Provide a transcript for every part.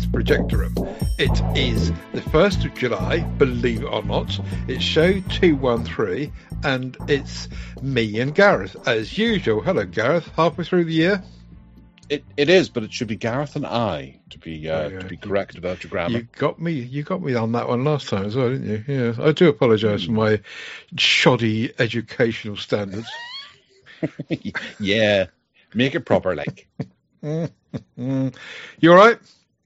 Projectorum. It is the 1st of July, believe it or not. It's show 213, and it's me and Gareth, as usual. Hello, Gareth. Halfway through the year? It is, but it should be Gareth and I to be correct about your grammar. You got me on that one last time as well, didn't you? Yeah, I do apologise for my shoddy educational standards. Yeah, make it proper, like. You all right?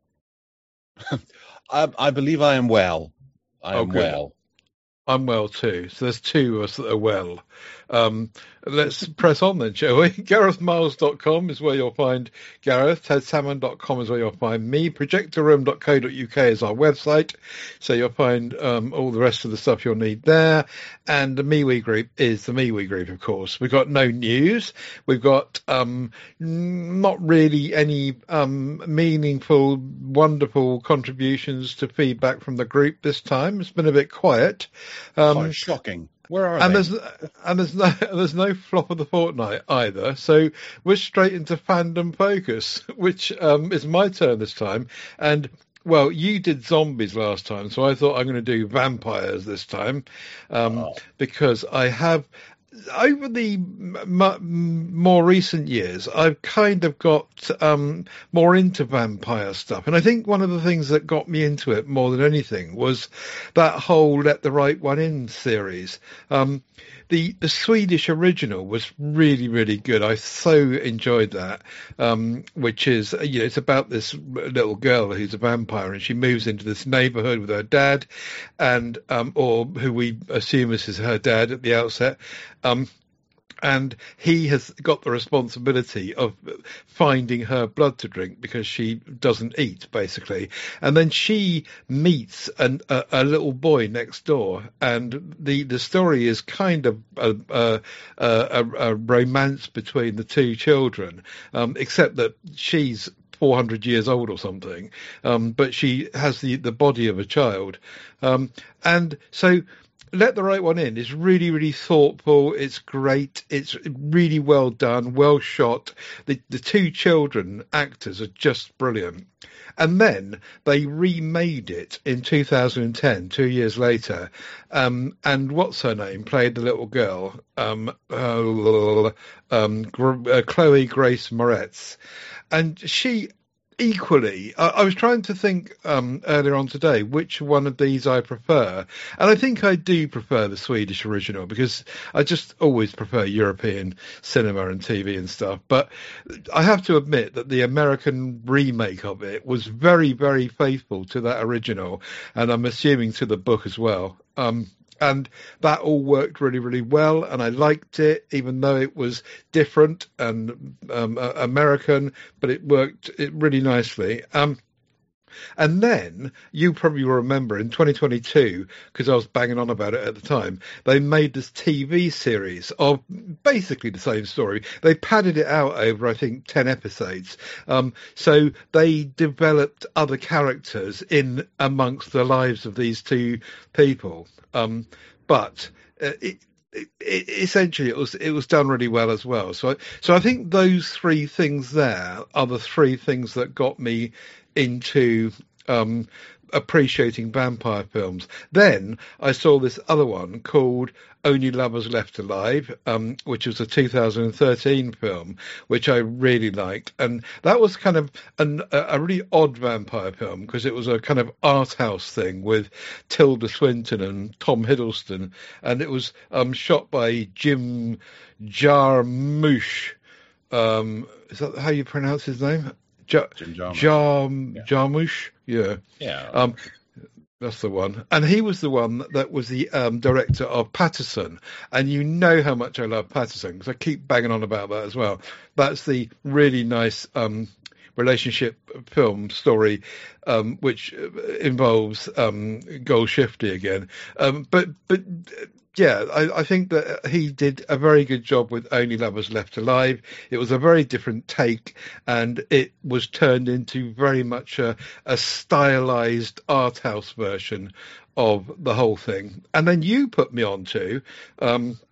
I believe I am well. I am well. I'm well too. So there's two of us that are well. Let's press on then, shall we? GarethMiles.com is where you'll find Gareth. TedSalmon.com is where you'll find me. Projectorroom.co.uk is our website. So you'll find all the rest of the stuff you'll need there. And the MeWe group is the MeWe group, of course. We've got no news. We've got not really any meaningful, wonderful contributions to feedback from the group this time. It's been a bit quiet. Shocking. Where are they? There's no flop of the fortnight either. So we're straight into fandom focus, which is my turn this time. And well, you did zombies last time, so I thought I'm going to do vampires this time, because I have. Over the more recent years, I've kind of got more into vampire stuff. And I think one of the things that got me into it more than anything was that whole Let the Right One In series. The Swedish original was really, really good. I so enjoyed that, which is, it's about this little girl who's a vampire, and she moves into this neighborhood with her dad, and or who we assume is her dad at the outset. And he has got the responsibility of finding her blood to drink because she doesn't eat, basically. And then she meets a little boy next door, and the story is kind of a romance between the two children, except that she's 400 years old or something, but she has the body of a child. And so Let the Right One In is really, really thoughtful. It's great. It's really well done, well shot. The two children actors are just brilliant. And then they remade it in 2010, 2 years later. And what's her name played the little girl, Chloe Grace Moretz. And she equally, I was trying to think earlier on today which one of these I prefer, and I think I do prefer the Swedish original because I just always prefer European cinema and TV and stuff. But I have to admit that the American remake of it was very, very faithful to that original, and I'm assuming to the book as well. And that all worked really, really well, and I liked it, even though it was different and American, but it worked really nicely. And then, you probably will remember, in 2022, because I was banging on about it at the time, they made this TV series of basically the same story. They padded it out over, I think, 10 episodes. So they developed other characters in amongst the lives of these two people. But essentially it was done really well as well. So I think those three things there are the three things that got me into appreciating vampire films. Then I saw this other one called Only Lovers Left Alive, which was a 2013 film, which I really liked. And that was kind of a really odd vampire film because it was a kind of art house thing with Tilda Swinton and Tom Hiddleston. And it was shot by Jim Jarmusch. Is that how you pronounce his name? Jarmusch. Yeah. That's the one. And he was the one that was the director of Patterson. And you know how much I love Patterson because I keep banging on about that as well. That's the really nice relationship film story, which involves Goldshiftey again. But yeah, I think that he did a very good job with Only Lovers Left Alive. It was a very different take, and it was turned into very much a stylized art house version of the whole thing. And then you put me on to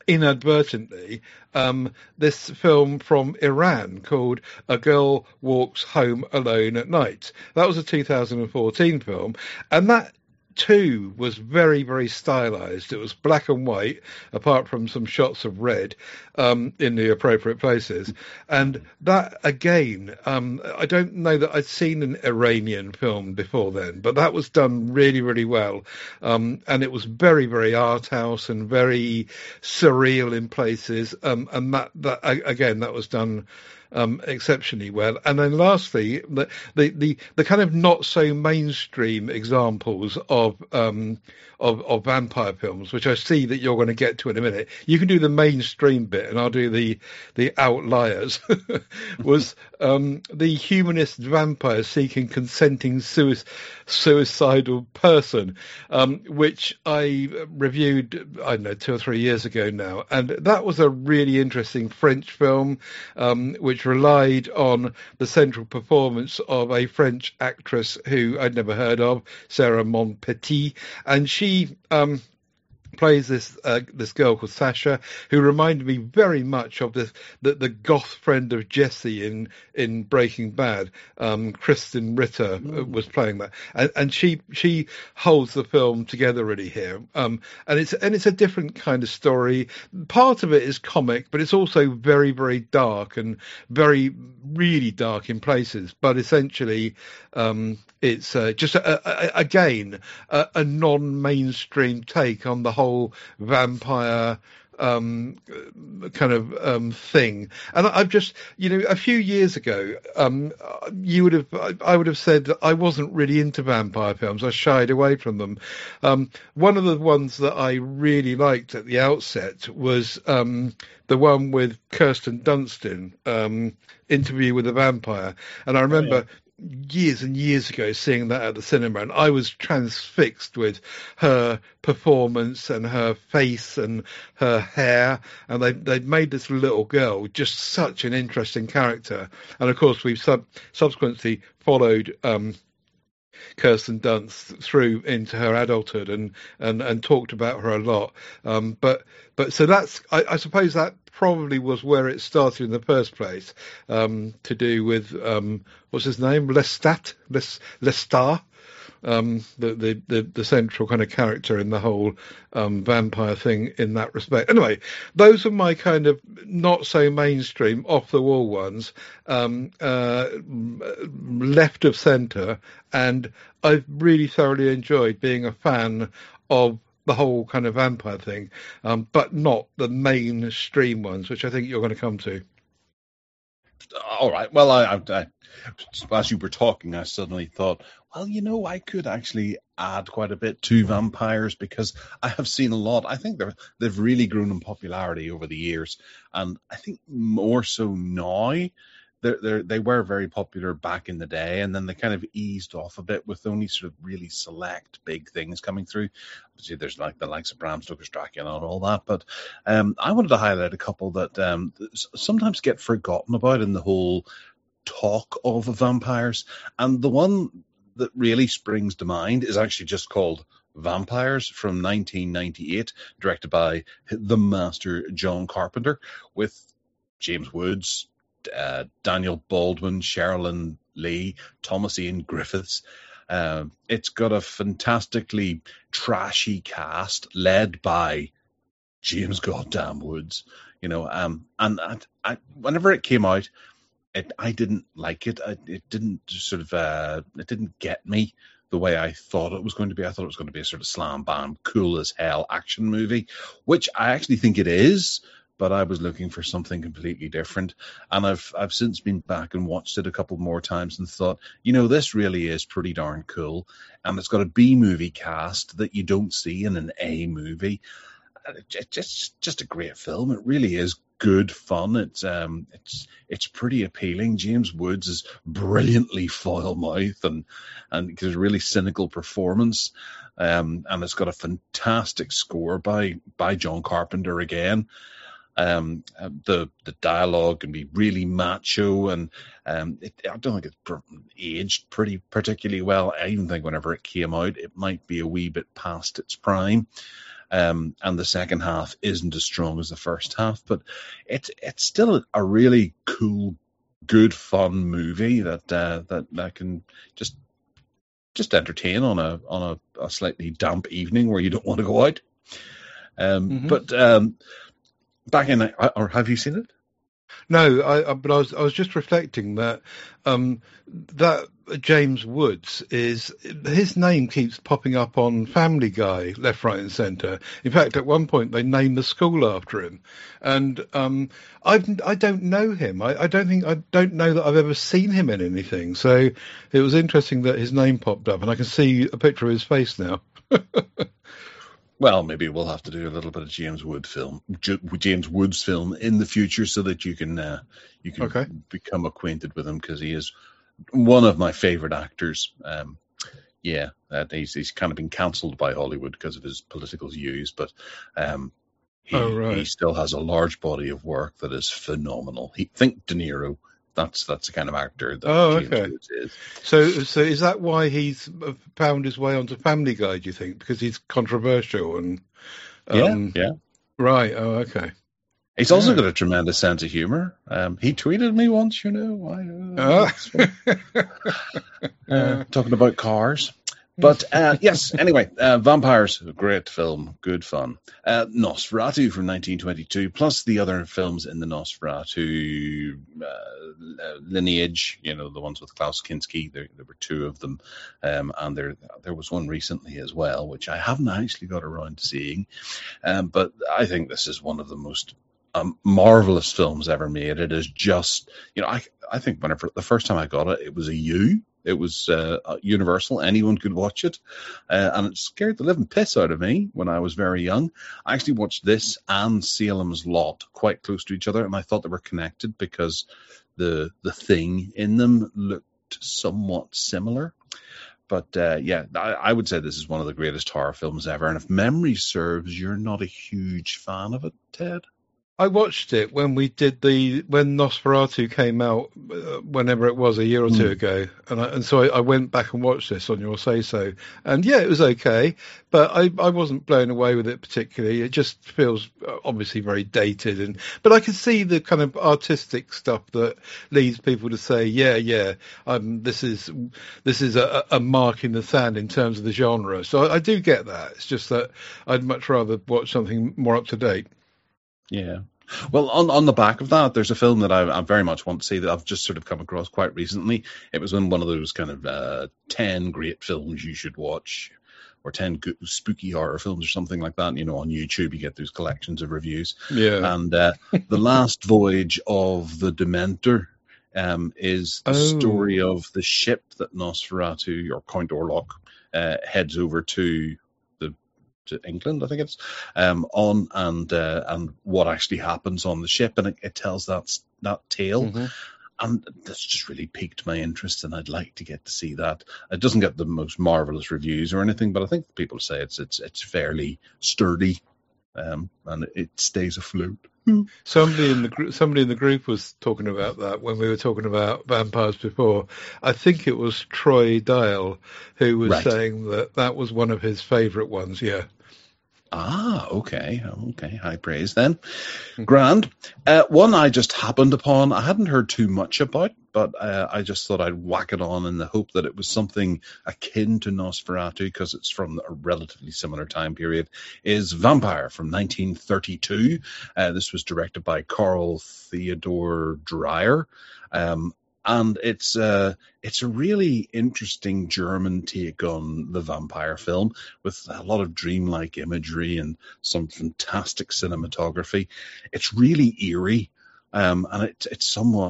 inadvertently this film from Iran called A Girl Walks Home Alone at Night. That was a 2014 film, and that too was very, very stylized. It was black and white, apart from some shots of red in the appropriate places. And that, again, I don't know that I'd seen an Iranian film before then, but that was done really, really well. And it was very, very art house and very surreal in places. And that again, that was done exceptionally well. And then lastly, the kind of not so mainstream examples of vampire films, which I see that you're going to get to in a minute. You can do the mainstream bit, and I'll do the outliers. Was the humanist vampire seeking consenting suicidal person, which I reviewed, I don't know, 2 or 3 years ago now, and that was a really interesting French film, which relied on the central performance of a French actress who I'd never heard of, Sarah Monpetit, and she plays this girl called Sasha, who reminded me very much of the goth friend of Jesse in Breaking Bad. Kristen Ritter was playing that, and she holds the film together really here. And it's a different kind of story. Part of it is comic, but it's also very, very dark and very really dark in places. But essentially, it's just again a non-mainstream take on the whole vampire kind of thing. And I've just, a few years ago, I would have said that I wasn't really into vampire films. I shied away from them. One of the ones that I really liked at the outset was the one with Kirsten Dunst, Interview with a Vampire. And I remember years and years ago seeing that at the cinema, and I was transfixed with her performance and her face and her hair, and they'd made this little girl just such an interesting character. And of course we've subsequently followed Kirsten Dunst through into her adulthood and talked about her a lot. But so that's, I suppose that probably was where it started in the first place, to do with, what's his name? Lestat, the central kind of character in the whole vampire thing in that respect. Anyway, those are my kind of not so mainstream, off the wall ones, left of centre, and I've really thoroughly enjoyed being a fan of the whole kind of vampire thing, but not the mainstream ones, which I think you're going to come to. All right. Well, I as you were talking, I suddenly thought, well, I could actually add quite a bit to vampires, because I have seen a lot. I think they've really grown in popularity over the years, and I think more so now. They were very popular back in the day, and then they kind of eased off a bit with only sort of really select big things coming through. Obviously, there's like the likes of Bram Stoker's Dracula and all that, but I wanted to highlight a couple that sometimes get forgotten about in the whole talk of vampires. And the one that really springs to mind is actually just called Vampires, from 1998, directed by the master John Carpenter, with James Woods, Daniel Baldwin, Sherilyn Lee, Thomas Ian Griffiths. It's got a fantastically trashy cast led by James Goddamn Woods, and I whenever it came out, I didn't like it. It didn't it didn't get me the way I thought it was going to be. I thought it was going to be a sort of slam bam, cool as hell action movie, which I actually think it is. But I was looking for something completely different, and I've since been back and watched it a couple more times and thought, this really is pretty darn cool, and it's got a B movie cast that you don't see in an A movie. It's just a great film. It really is good fun. It's pretty appealing. James Woods is brilliantly foul-mouthed and gives a really cynical performance, and it's got a fantastic score by John Carpenter again. The dialogue can be really macho, and I don't think it's aged particularly well. I even think whenever it came out, it might be a wee bit past its prime. and the second half isn't as strong as the first half, but it's still a really cool, good, fun movie that can just entertain on a slightly damp evening where you don't want to go out. But back in, or have you seen it? No, but I was just reflecting that that James Woods is his name keeps popping up on Family Guy left, right, and centre. In fact, at one point they named the school after him, and I don't know him. I don't know that I've ever seen him in anything. So it was interesting that his name popped up, and I can see a picture of his face now. Well, maybe we'll have to do a little bit of James Woods film in the future, so that you can Okay. become acquainted with him, because he is one of my favorite actors. He's kind of been cancelled by Hollywood because of his political views, but he still has a large body of work that is phenomenal. Think De Niro. That's the kind of actor that James Woods is. So is that why he's found his way onto Family Guy, do you think? Because he's controversial and yeah. Right. Oh, okay. He's also got a tremendous sense of humor. He tweeted me once, talking about cars. But yes, anyway, Vampires, great film, good fun. Nosferatu from 1922, plus the other films in the Nosferatu lineage, the ones with Klaus Kinski. There were two of them, and there was one recently as well, which I haven't actually got around to seeing. But I think this is one of the most marvelous films ever made. It is just, I think whenever the first time I got it, it was It was universal. Anyone could watch it. And it scared the living piss out of me when I was very young. I actually watched this and Salem's Lot quite close to each other, and I thought they were connected because the thing in them looked somewhat similar. But I would say this is one of the greatest horror films ever. And if memory serves, you're not a huge fan of it, Ted? I watched it when when Nosferatu came out, whenever it was, a year or two ago, and so I went back and watched this on your say so, and yeah, it was okay, but I wasn't blown away with it particularly. It just feels obviously very dated, but I can see the kind of artistic stuff that leads people to say, this is a mark in the sand in terms of the genre. So I do get that. It's just that I'd much rather watch something more up to date. Yeah. Well, on the back of that, there's a film that I very much want to see that I've just sort of come across quite recently. It was in one of those kind of 10 great films you should watch, or 10 good, spooky horror films or something like that. On YouTube, you get those collections of reviews. Yeah. And The Last Voyage of the Dementor is the story of the ship that Nosferatu, or Count Orlok, heads over to England, I think it's on, and what actually happens on the ship, and it tells that tale, and that's just really piqued my interest, and I'd like to get to see that. It doesn't get the most marvelous reviews or anything, but I think people say it's fairly sturdy, and it stays afloat. Somebody in the group was talking about that when we were talking about vampires before. I think it was Troy Dale who was saying that was one of his favourite ones. Yeah. Okay. High praise then. Grand. One I just happened upon. I hadn't heard too much about, but I just thought I'd whack it on in the hope that it was something akin to Nosferatu, because it's from a relatively similar time period, is Vampire from 1932. This was directed by Carl Theodor Dreyer. And it's a really interesting German take on the vampire film, with a lot of dreamlike imagery and some fantastic cinematography. It's really eerie, and it's somewhat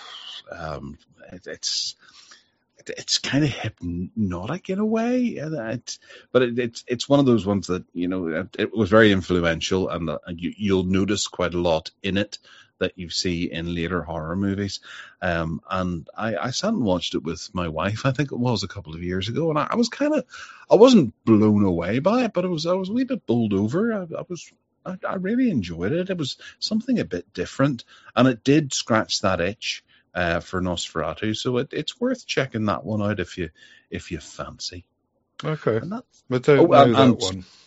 it's kind of hypnotic in a way, but it's one of those ones that it was very influential, and you'll notice quite a lot in it that you see in later horror movies. And I sat and watched it with my wife, I think it was a couple of years ago, and I wasn't blown away by it, but I was a wee bit bowled over. I really enjoyed it. It was something a bit different, and it did scratch that itch for Nosferatu, so it's worth checking that one out if you fancy. Okay. And I don't know that one.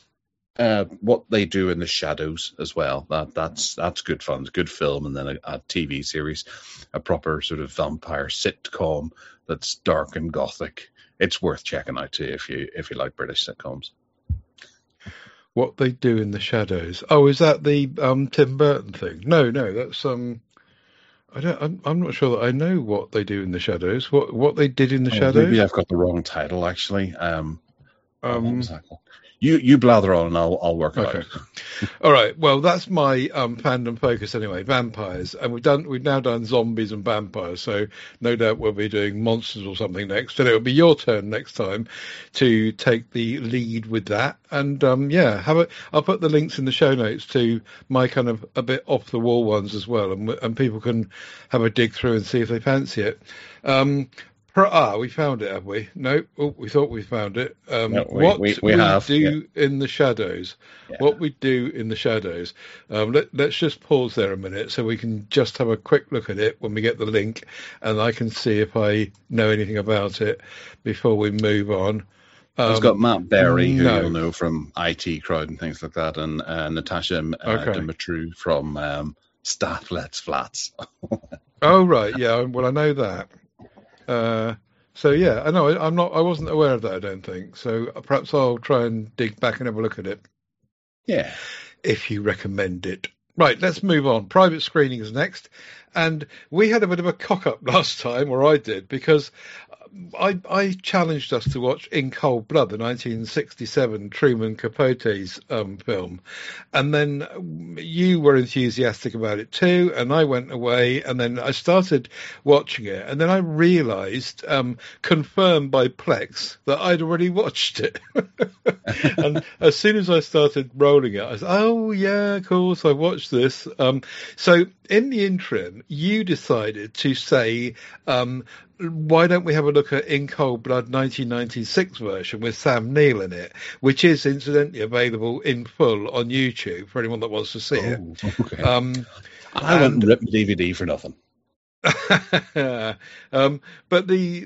What They Do in the Shadows as well. That's good fun. It's a good film, and then a TV series, a proper sort of vampire sitcom that's dark and gothic. It's worth checking out too if you like British sitcoms. What They Do in the Shadows. Oh, is that the Tim Burton thing? No, that's I'm not sure that I know What They Do in the Shadows. What They Did in the Shadows? Maybe I've got the wrong title actually. What was that called? You blather on and I'll work it out. All right. Well, that's my fandom focus anyway. Vampires, and we've now done zombies and vampires. So no doubt we'll be doing monsters or something next. And it'll be your turn next time to take the lead with that. And I'll put the links in the show notes to my kind of a bit off the wall ones as well, and people can have a dig through and see if they fancy it. We found it, have we? No, we thought we found it. What we do in the shadows. Yeah. What we do in the shadows. Let's just pause there a minute so we can just have a quick look at it when we get the link, and I can see if I know anything about it before we move on. It's got Matt Berry, who you'll know from IT Crowd and things like that, and Natasha Dimitru from Staff Let's Flats. Oh, right. Yeah, well, I know that. I know I wasn't aware of that, I don't think. So perhaps I'll try and dig back and have a look at it. Yeah. If you recommend it. Right, let's move on. Private screenings next. And we had a bit of a cock-up last time, or I did, because I challenged us to watch In Cold Blood, the 1967 Truman Capote's film. And then you were enthusiastic about it too, and I went away, and then I started watching it, and then I realised, confirmed by Plex, that I'd already watched it. And as soon as I started rolling it, I said, oh yeah, of course, I watched this. So in the interim, you decided to say, why don't we have a look at In Cold Blood 1996 version with Sam Neill in it, which is incidentally available in full on YouTube for anyone that wants to see it. Okay. I wouldn't rip the DVD for nothing. But the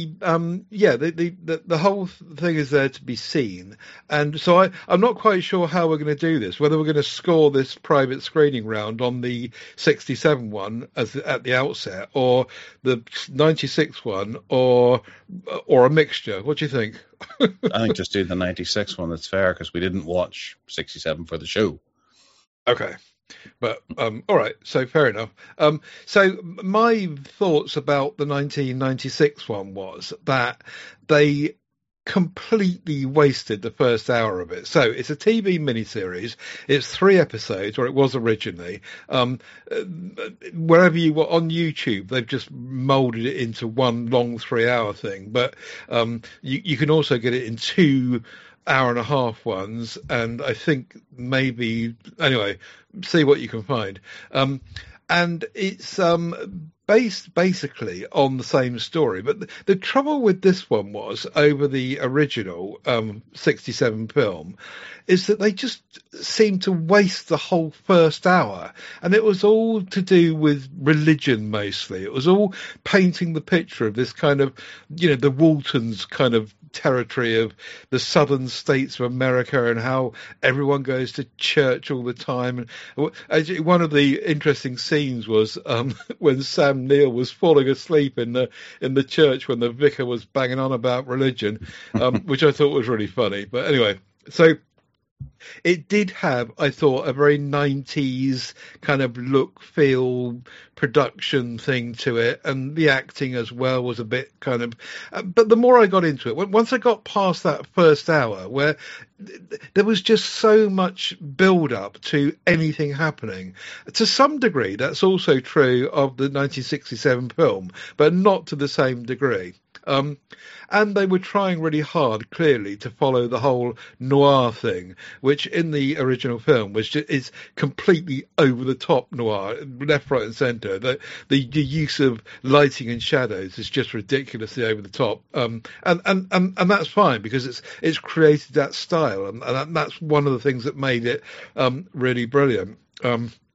whole thing is there to be seen, and so I'm not quite sure how we're going to do this. Whether we're going to score this private screening round on the 67 one at the outset, or the 96 one, or a mixture. What do you think? I think just do the 96 one. That's fair because we didn't watch 67 for the show. Okay. But all right, so fair enough. So my thoughts about the 1996 one was that they completely wasted the first hour of it. So it's a TV miniseries. It's 3 episodes, or it was originally. Wherever you were on YouTube, they've just molded it into one long 3-hour thing. But you can also get it in 2 hour-and-a-half ones, and I think maybe anyway, see what you can find. And it's based basically on the same story, but the trouble with this one was over the original 67 film is that they just seemed to waste the whole first hour, and it was all to do with religion mostly. It was all painting the picture of this kind of, the Waltons kind of territory of the southern states of America and how everyone goes to church all the time. And one of the interesting scenes was when Sam Neill was falling asleep in the church when the vicar was banging on about religion, which I thought was really funny. But anyway, so it did have, I thought, a very 90s kind of look, feel, production thing to it, and the acting as well was a bit kind of... but the more I got into it, once I got past that first hour, where there was just so much build-up to anything happening, to some degree, that's also true of the 1967 film, but not to the same degree. And they were trying really hard, clearly, to follow the whole noir thing, which in the original film is completely over the top noir, left, right, and centre. The use of lighting and shadows is just ridiculously over the top, and that's fine because it's created that style, and that's one of the things that made it really brilliant.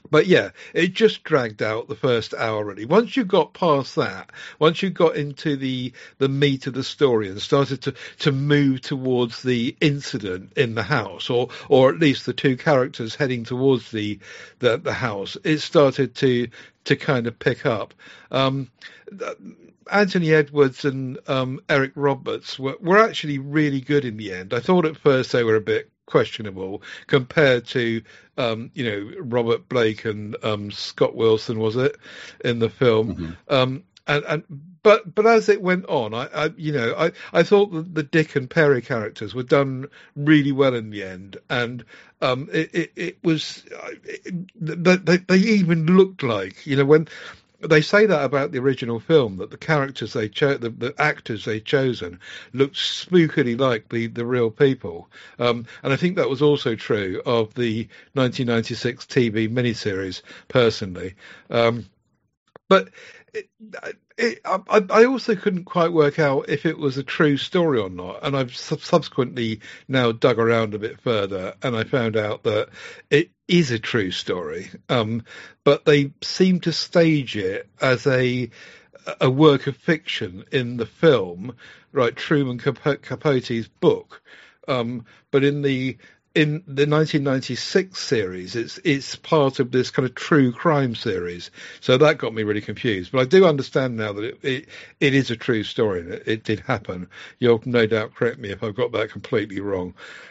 But yeah, it just dragged out the first hour really. Once you got past that, once you got into the meat of the story and started to move towards the incident in the house, or at least the two characters heading towards the house, it started to kind of pick up. Um, Anthony Edwards and Eric Roberts were actually really good in the end. I thought at first they were a bit questionable compared to Robert Blake and Scott Wilson, was it, in the film. And but as it went on, I thought the Dick and Perry characters were done really well in the end, and it was they even looked like, when they say that about the original film, that the characters they chose, the actors they chosen, looked spookily like the real people. And I think that was also true of the 1996 TV miniseries, personally. But I also couldn't quite work out if it was a true story or not. And I've subsequently now dug around a bit further, and I found out that it is a true story. But they seem to stage it as a work of fiction in the film, right? Truman Capote's book. But in the 1996 series, it's part of this kind of true crime series. So that got me really confused. But I do understand now that it is a true story and it did happen. You'll no doubt correct me if I've got that completely wrong.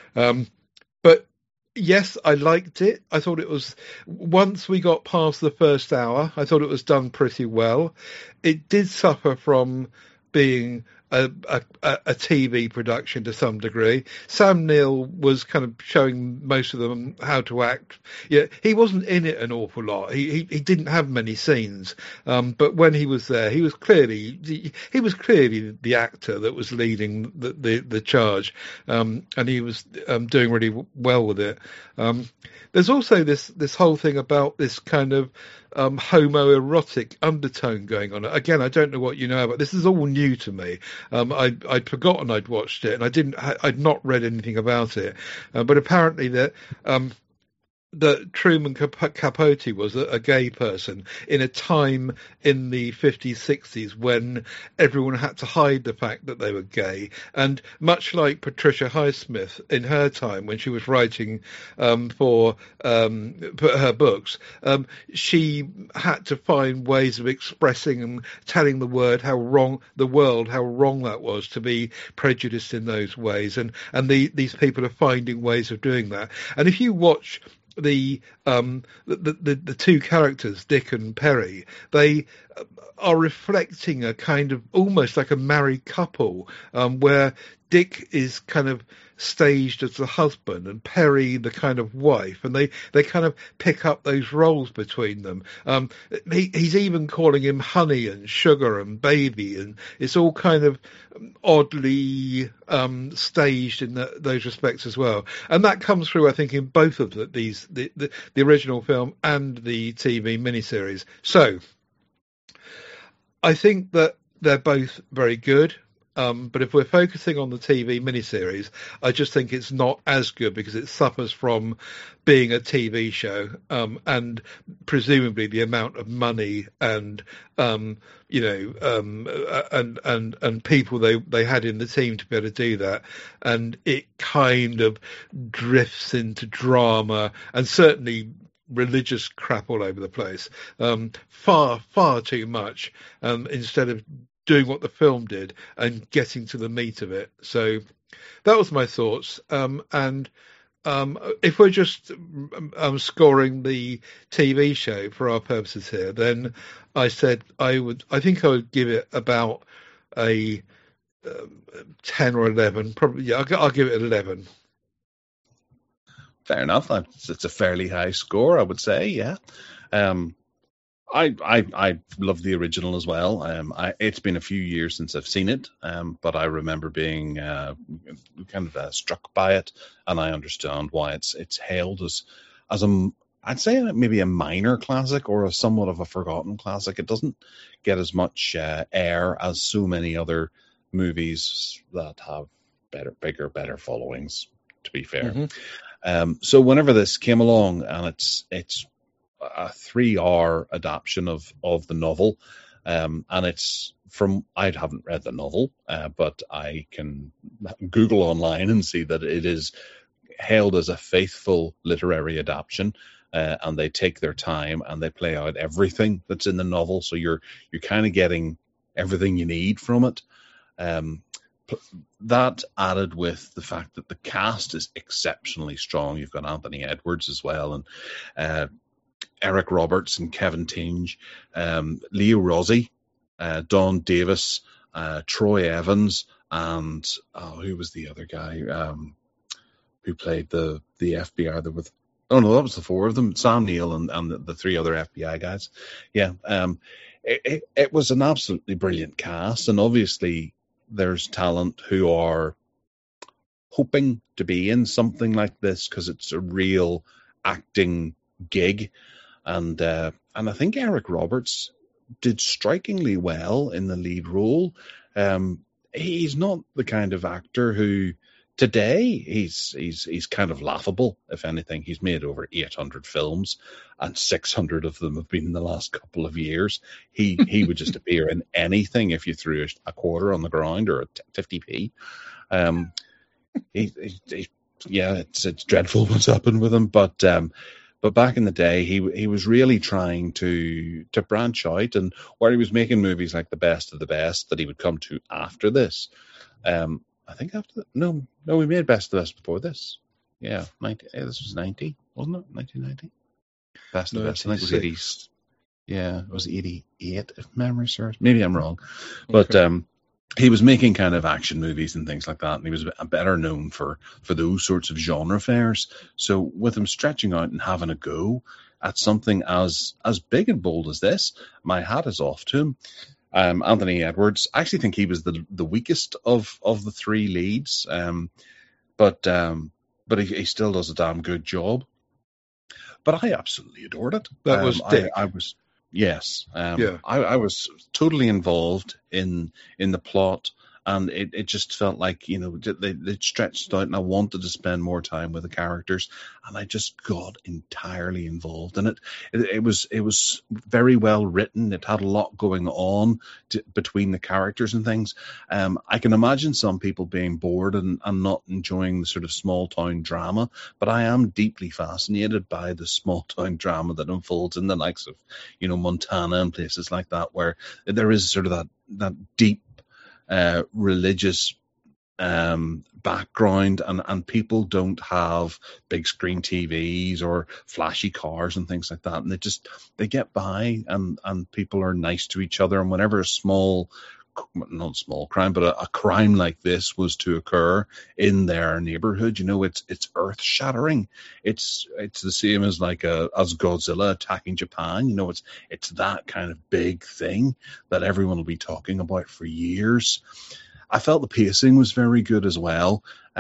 But yes, I liked it. I thought it was, once we got past the first hour, I thought it was done pretty well. It did suffer from being a TV production to some degree. Sam Neill was kind of showing most of them how to act. Yeah, he wasn't in it an awful lot. He didn't have many scenes, but when he was there, he was clearly the actor that was leading the charge, and he was doing really well with it. There's also this whole thing about this kind of homoerotic undertone going on. Again, I don't know what you know about this. Is all new to me. I'd forgotten I'd watched it, and I'd not read anything about it. But apparently that Truman Capote was a gay person in a time in the 50s, 60s when everyone had to hide the fact that they were gay. And much like Patricia Highsmith in her time when she was writing for her books, she had to find ways of expressing and telling the world how wrong that was to be prejudiced in those ways. And these people are finding ways of doing that. And if you watch the two characters, Dick and Perry, they are reflecting a kind of almost like a married couple, where Dick is kind of staged as the husband and Perry the kind of wife, and they kind of pick up those roles between them. He's even calling him honey and sugar and baby, and it's all kind of oddly staged in those respects as well. And that comes through, I think, in both of the original film and the TV miniseries. So I think that they're both very good. But if we're focusing on the TV miniseries, I just think it's not as good because it suffers from being a TV show, and presumably the amount of money and and people they had in the team to be able to do that, and it kind of drifts into drama and certainly religious crap all over the place, far too much, instead of doing what the film did and getting to the meat of it. So that was my thoughts. And if we're just scoring the TV show for our purposes here, then I think I would give it about a 10 or 11. Probably, yeah, I'll give it 11. Fair enough. It's a fairly high score, I would say. Yeah. I love the original as well. It's been a few years since I've seen it, but I remember being kind of struck by it, and I understand why it's hailed as I'd say maybe a minor classic or a somewhat of a forgotten classic. It doesn't get as much air as so many other movies that have bigger, better followings, to be fair. Mm-hmm. So whenever this came along, and it's a 3-hour adaptation of the novel, and it's from, I haven't read the novel, but I can Google online and see that it is held as a faithful literary adaptation, and they take their time and they play out everything that's in the novel, so you're kind of getting everything you need from it. That added with the fact that the cast is exceptionally strong. You've got Anthony Edwards as well, and Eric Roberts and Kevin Tinge, Leo Rossi, Don Davis, Troy Evans, and who was the other guy who played the FBI? There with that was the 4 of them: Sam Neill and the 3 other FBI guys. Yeah, it was an absolutely brilliant cast, and obviously there's talent who are hoping to be in something like this because it's a real acting gig, and I think Eric Roberts did strikingly well in the lead role. He's not the kind of actor who today he's kind of laughable. If anything, he's made over 800 films, and 600 of them have been in the last couple of years. He would just appear in anything if you threw a quarter on the ground or a 50p. It's dreadful what's happened with him, but back in the day, he was really trying to branch out, and where he was making movies like The Best of the Best that he would come to after this. I think we made Best of the Best before this. Yeah, this was 90, wasn't it? 1990. Best of the Best. I think it was 80. Yeah, it was 88 if memory serves. Maybe I'm wrong, but he was making kind of action movies and things like that, and he was better known for those sorts of genre fares. So with him stretching out and having a go at something as big and bold as this, my hat is off to him. Anthony Edwards, I actually think he was the weakest of the 3 leads, but he still does a damn good job. But I absolutely adored it. That was Dick. I was. Yes. Yeah. I was totally involved in the plot, and it just felt like, they stretched out, and I wanted to spend more time with the characters, and I just got entirely involved in it. It was very well written. It had a lot going on between the characters and things. I can imagine some people being bored and not enjoying the sort of small town drama, but I am deeply fascinated by the small town drama that unfolds in the likes of, Montana and places like that, where there is sort of that deep religious background, and people don't have big screen TVs or flashy cars and things like that, and they get by, and people are nice to each other, and whenever not small crime, but a crime like this was to occur in their neighborhood, it's earth shattering. It's the same as as Godzilla attacking Japan. It's that kind of big thing that everyone will be talking about for years. I felt the pacing was very good as well.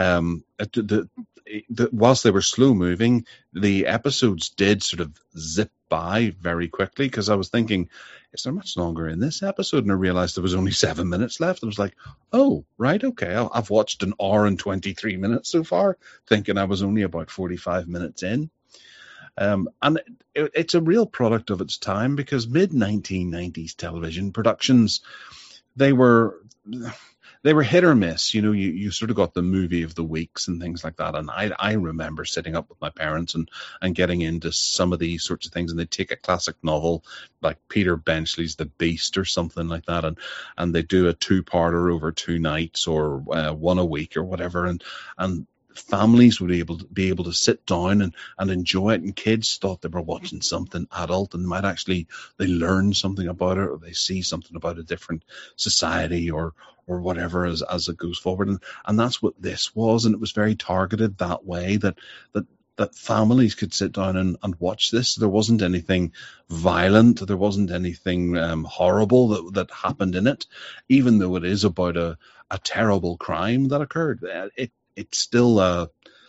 Whilst they were slow moving, the episodes did sort of zip by very quickly, because I was thinking, is there much longer in this episode? And I realized there was only 7 minutes left. I was like, oh, right, okay. I've watched an hour and 23 minutes so far, thinking I was only about 45 minutes in. And it's a real product of its time, because mid-1990s television productions, they were hit or miss. You sort of got the movie of the weeks and things like that. And I remember sitting up with my parents and getting into some of these sorts of things. And they'd take a classic novel like Peter Benchley's The Beast or something like that, and they do a 2-parter over 2 nights or one a week or whatever. And families would be able to sit down and enjoy it, and kids thought they were watching something adult, and they learn something about it, or they see something about a different society or whatever as it goes forward, and that's what this was. And it was very targeted that way, that families could sit down and watch this. There wasn't anything violent, there wasn't anything horrible that happened in it, even though it is about a terrible crime that occurred. It still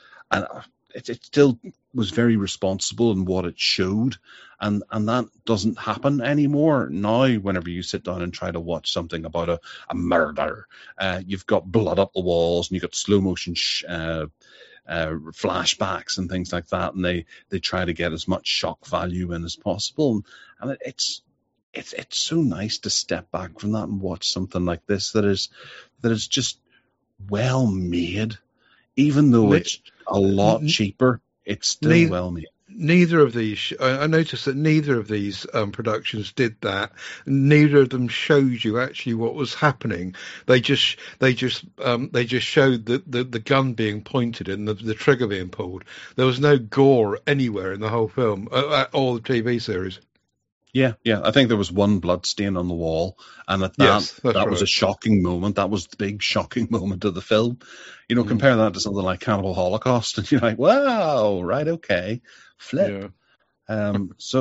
was very responsible in what it showed, and that doesn't happen anymore now. Whenever you sit down and try to watch something about a murder, you've got blood up the walls, and you've got slow motion flashbacks and things like that, and they try to get as much shock value in as possible. And it's so nice to step back from that and watch something like this that is just well made, even though it's a lot cheaper. It's still well made. Neither of these, I noticed that neither of these productions did that. Neither of them showed you actually what was happening. They just showed the gun being pointed and the trigger being pulled. There was no gore anywhere in the whole film, or the TV series. Yeah. I think there was one blood stain on the wall, and that right. was a shocking moment. That was the big shocking moment of the film. Compare that to something like Cannibal Holocaust, and you're like, wow, right, okay, flip. Yeah.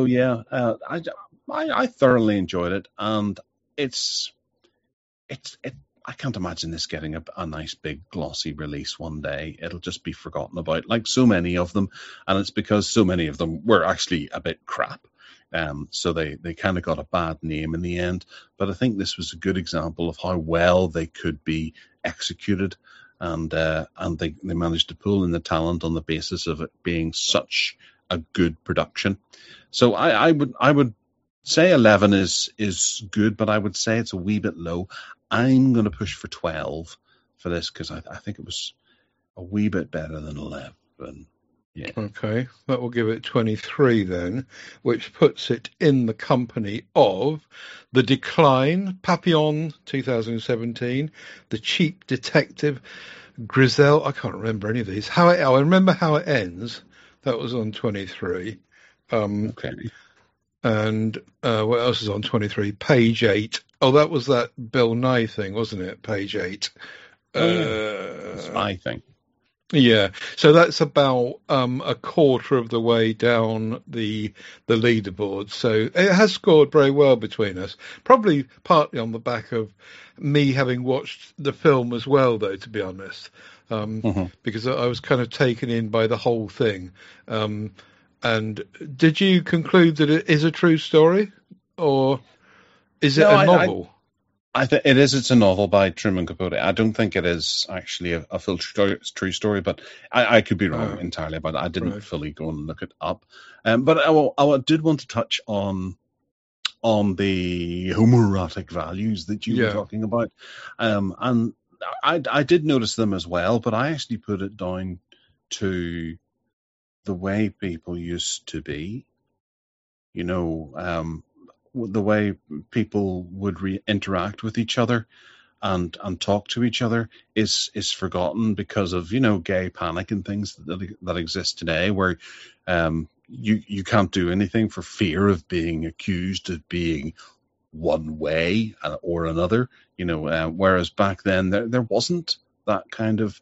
I thoroughly enjoyed it, and it's I can't imagine this getting a nice big glossy release one day. It'll just be forgotten about, like so many of them, and it's because so many of them were actually a bit crap. So they kind of got a bad name in the end. But I think this was a good example of how well they could be executed, and they managed to pull in the talent on the basis of it being such a good production. So I would say 11 is good, but I would say it's a wee bit low. I'm going to push for 12 for this because I think it was a wee bit better than 11. Yeah. Okay, that will give it 23 then, which puts it in the company of The Decline, Papillon 2017, The Cheap Detective, Griselle. I can't remember any of these. I remember How It Ends. That was on 23. Okay. And what else is on 23? Page 8. Oh, that was that Bill Nye thing, wasn't it? Page 8. Spy thing. Yeah, so that's about a quarter of the way down the leaderboard. So it has scored very well between us. Probably partly on the back of me having watched the film as well, though, to be honest, because I was kind of taken in by the whole thing. And did you conclude that it is a true story, or is it a novel? I think it is. It's a novel by Truman Capote. I don't think it is actually a full true story, but I could be wrong entirely about it. I didn't fully go and look it up. But I did want to touch on the homoerotic values that you were talking about. And I did notice them as well, but I actually put it down to the way people used to be. The way people would interact with each other and talk to each other is forgotten because of gay panic and things that exist today, where you can't do anything for fear of being accused of being one way or another. Whereas back then there wasn't that kind of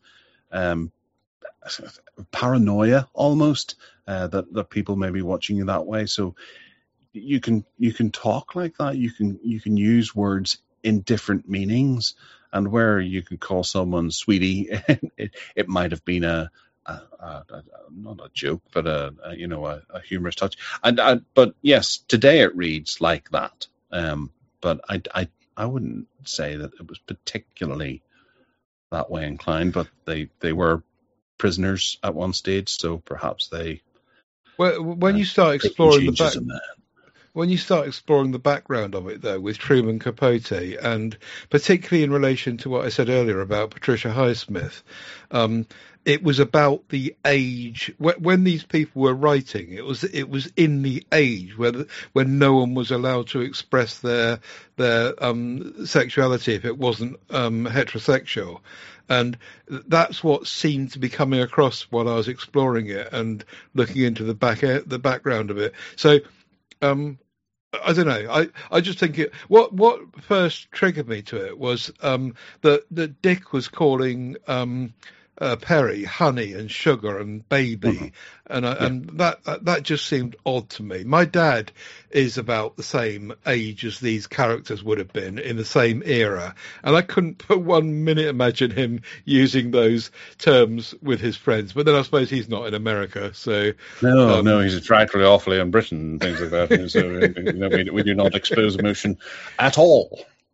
paranoia almost that people may be watching you that way. So you can talk like that. You can use words in different meanings, and where you can call someone sweetie, it might have been a not a joke, but a humorous touch. But yes, today it reads like that. But I wouldn't say that it was particularly that way inclined. But they were prisoners at one stage, so perhaps they. Well, when you start exploring when you start exploring the background of it, though, with Truman Capote, and particularly in relation to what I said earlier about Patricia Highsmith, it was about the age when these people were writing. It was in the age when no one was allowed to express their sexuality if it wasn't heterosexual. And that's what seemed to be coming across while I was exploring it and looking into the background of it. So. I don't know. I just think what first triggered me to it was that Dick was calling Perry honey and sugar and baby, and that just seemed odd to me. My dad is about the same age as these characters would have been in the same era, and I couldn't for 1 minute imagine him using those terms with his friends. But then I suppose he's not in America, so no, he's frightfully awfully in Britain and things like that. So we do not expose emotion at all.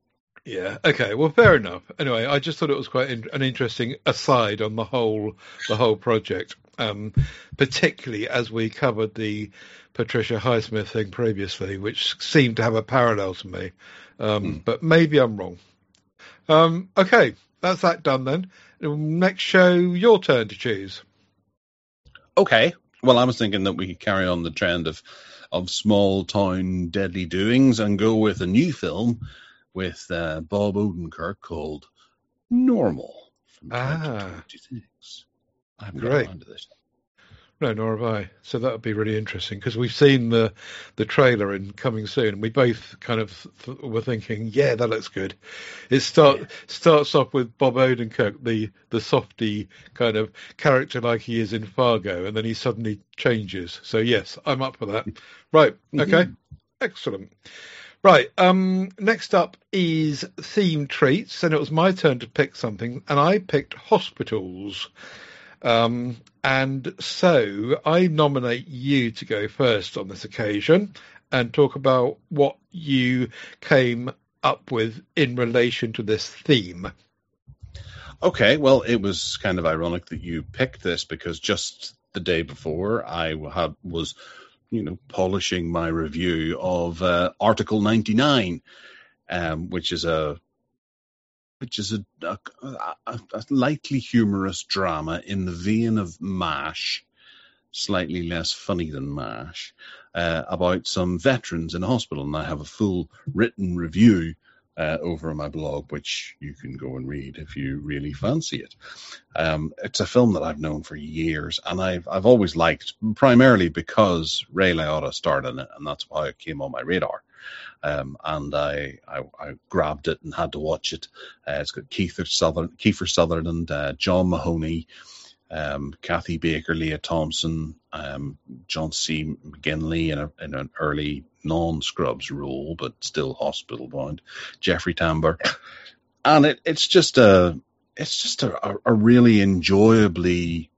Yeah. Okay. Well, fair enough. Anyway, I just thought it was quite an interesting aside on the whole project, particularly as we covered the Patricia Highsmith thing previously, which seemed to have a parallel to me. But maybe I'm wrong. Okay, that's that done then. Next show, your turn to choose. Okay. Well, I was thinking that we could carry on the trend of small town deadly doings and go with a new film with Bob Odenkirk called Normal from 2026. I haven't got around to this. No, nor have I. So that would be really interesting because we've seen the trailer in coming soon, and we both kind of were thinking, yeah, that looks good. It starts off with Bob Odenkirk, the softy kind of character like he is in Fargo, and then he suddenly changes. So yes, I'm up for that. Right. Okay. Excellent. Right. Next up is theme treats, and it was my turn to pick something, and I picked hospitals. And so I nominate you to go first on this occasion and talk about what you came up with in relation to this theme. Okay, well, it was kind of ironic that you picked this because just the day before I was polishing my review of Article 99, which is a lightly humorous drama in the vein of MASH, slightly less funny than MASH, about some veterans in a hospital. And I have a full written review over on my blog, which you can go and read if you really fancy it. It's a film that I've known for years, and I've always liked, primarily because Ray Liotta starred in it, and that's why it came on my radar. And I grabbed it and had to watch it. It's got Kiefer Sutherland, John Mahoney, Kathy Baker, Leah Thompson, John C. McGinley in an early non-Scrubs role, but still hospital bound, Jeffrey Tambor, and it's just a really enjoyably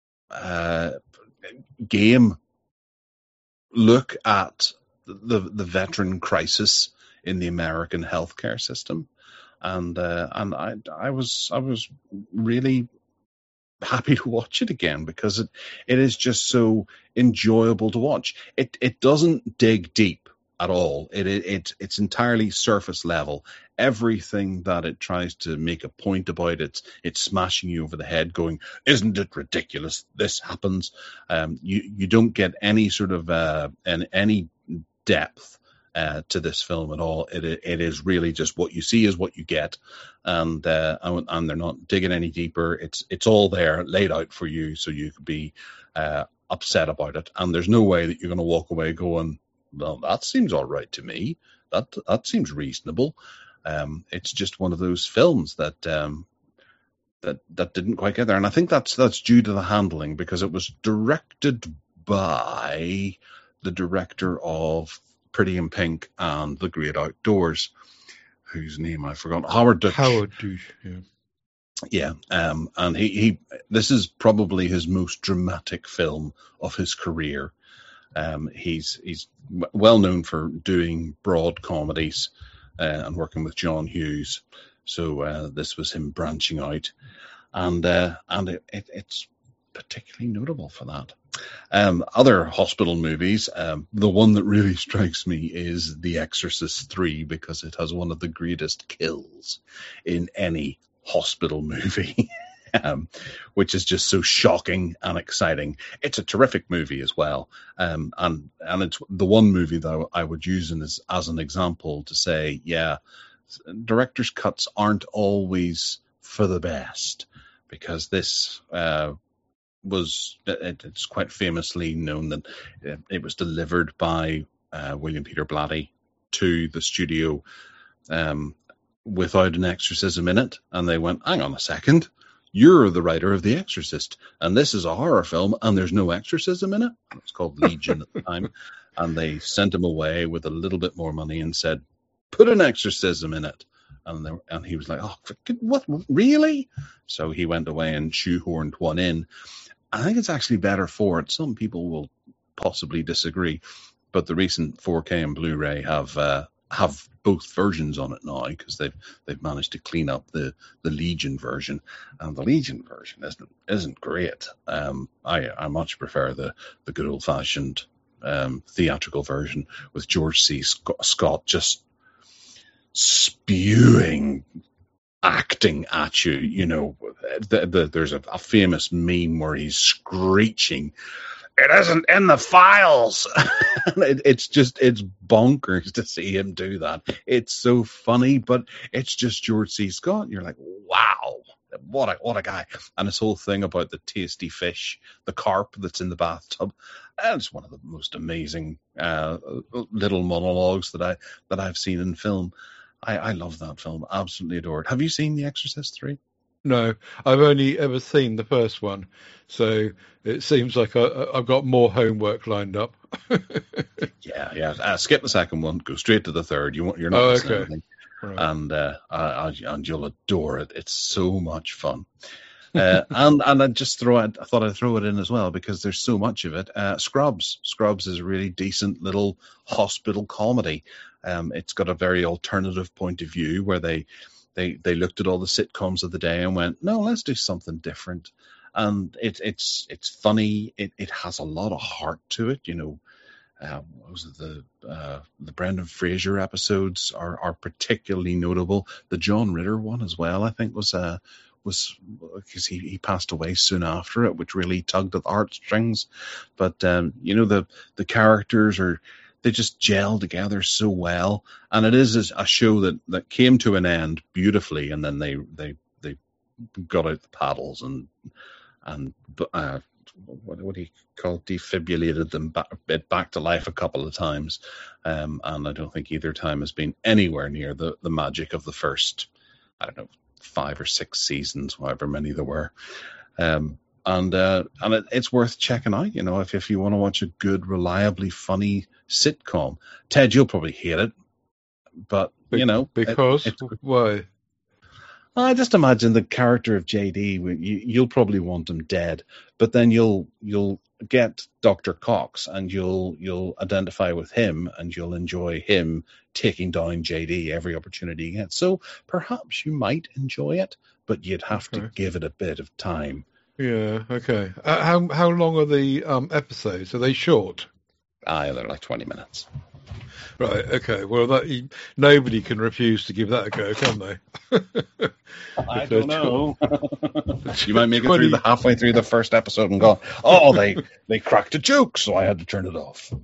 game look at the veteran crisis in the American healthcare system, and I was really happy to watch it again because it is just so enjoyable to watch. It doesn't dig deep at all. It's entirely surface level. Everything that it tries to make a point about, it's smashing you over the head, going, "Isn't it ridiculous? This happens." You don't get any sort of any depth to this film at all. It is really just what you see is what you get, and they're not digging any deeper. It's all there laid out for you, so you could be upset about it, and there's no way that you're going to walk away going, "Well, that seems all right to me. That seems reasonable." It's just one of those films that didn't quite get there, and I think that's due to the handling, because it was directed by the director of Pretty in Pink and The Great Outdoors, whose name I forgot. Howard Deutsch. Yeah. And he this is probably his most dramatic film of his career. He's well known for doing broad comedies and working with John Hughes. So this was him branching out, and it's particularly notable for that. Other hospital movies, the one that really strikes me is The Exorcist 3, because it has one of the greatest kills in any hospital movie, which is just so shocking and exciting. It's a terrific movie as well, and it's the one movie that I would use as an example to say, yeah, director's cuts aren't always for the best, because this it's quite famously known that it was delivered by William Peter Blatty to the studio without an exorcism in it, and they went, "Hang on a second, you're the writer of The Exorcist, and this is a horror film, and there's no exorcism in it." It was called Legion at the time, and they sent him away with a little bit more money and said, "Put an exorcism in it." And he was like, "Oh, what, really?" So he went away and shoehorned one in. I think it's actually better for it. Some people will possibly disagree, but the recent 4K and Blu-ray have have both versions on it now because they've managed to clean up the Legion version, and the Legion version isn't great. I much prefer the good old fashioned theatrical version with George C. Scott just spewing acting at you. You know, there's a famous meme where he's screeching, "It isn't in the files." It's bonkers to see him do that. It's so funny, but it's just George C. Scott. You're like, wow, what a guy. And this whole thing about the tasty fish, the carp that's in the bathtub, and it's one of the most amazing little monologues that I've seen in film. I love that film. Absolutely adore it. Have you seen The Exorcist 3? No, I've only ever seen the first one, so it seems like I've got more homework lined up. Yeah. Skip the second one, go straight to the third. You're not missing anything, right. And you'll adore it. It's so much fun. And I thought I'd throw it in as well because there's so much of it. Scrubs is a really decent little hospital comedy. It's got a very alternative point of view where they looked at all the sitcoms of the day and went, no, let's do something different. And it's funny. It has a lot of heart to it. You know, what was it? The Brendan Fraser episodes are particularly notable. The John Ritter one as well, I think, was because he passed away soon after it, which really tugged at the heartstrings. But you know, the characters they just gel together so well, and it is a show that came to an end beautifully, and then they got out the paddles and what do you call it? Defibrillated them back to life a couple of times, and I don't think either time has been anywhere near the magic of the first, I don't know, 5 or 6 seasons, however many there were. And it's worth checking out, you know, if you want to watch a good, reliably funny sitcom. Ted, you'll probably hate it, but you know, because why? I just imagine the character of JD. You'll probably want him dead, but then you'll get Dr. Cox and you'll identify with him and you'll enjoy him taking down JD every opportunity he gets. So perhaps you might enjoy it, but you'd have to give it a bit of time. Yeah. Okay. How long are the episodes? Are they short? They're like 20 minutes. Right. Okay. Well, nobody can refuse to give that a go, can they? I don't know. You might make it halfway through the first episode and go, "Oh, they cracked a joke, so I had to turn it off."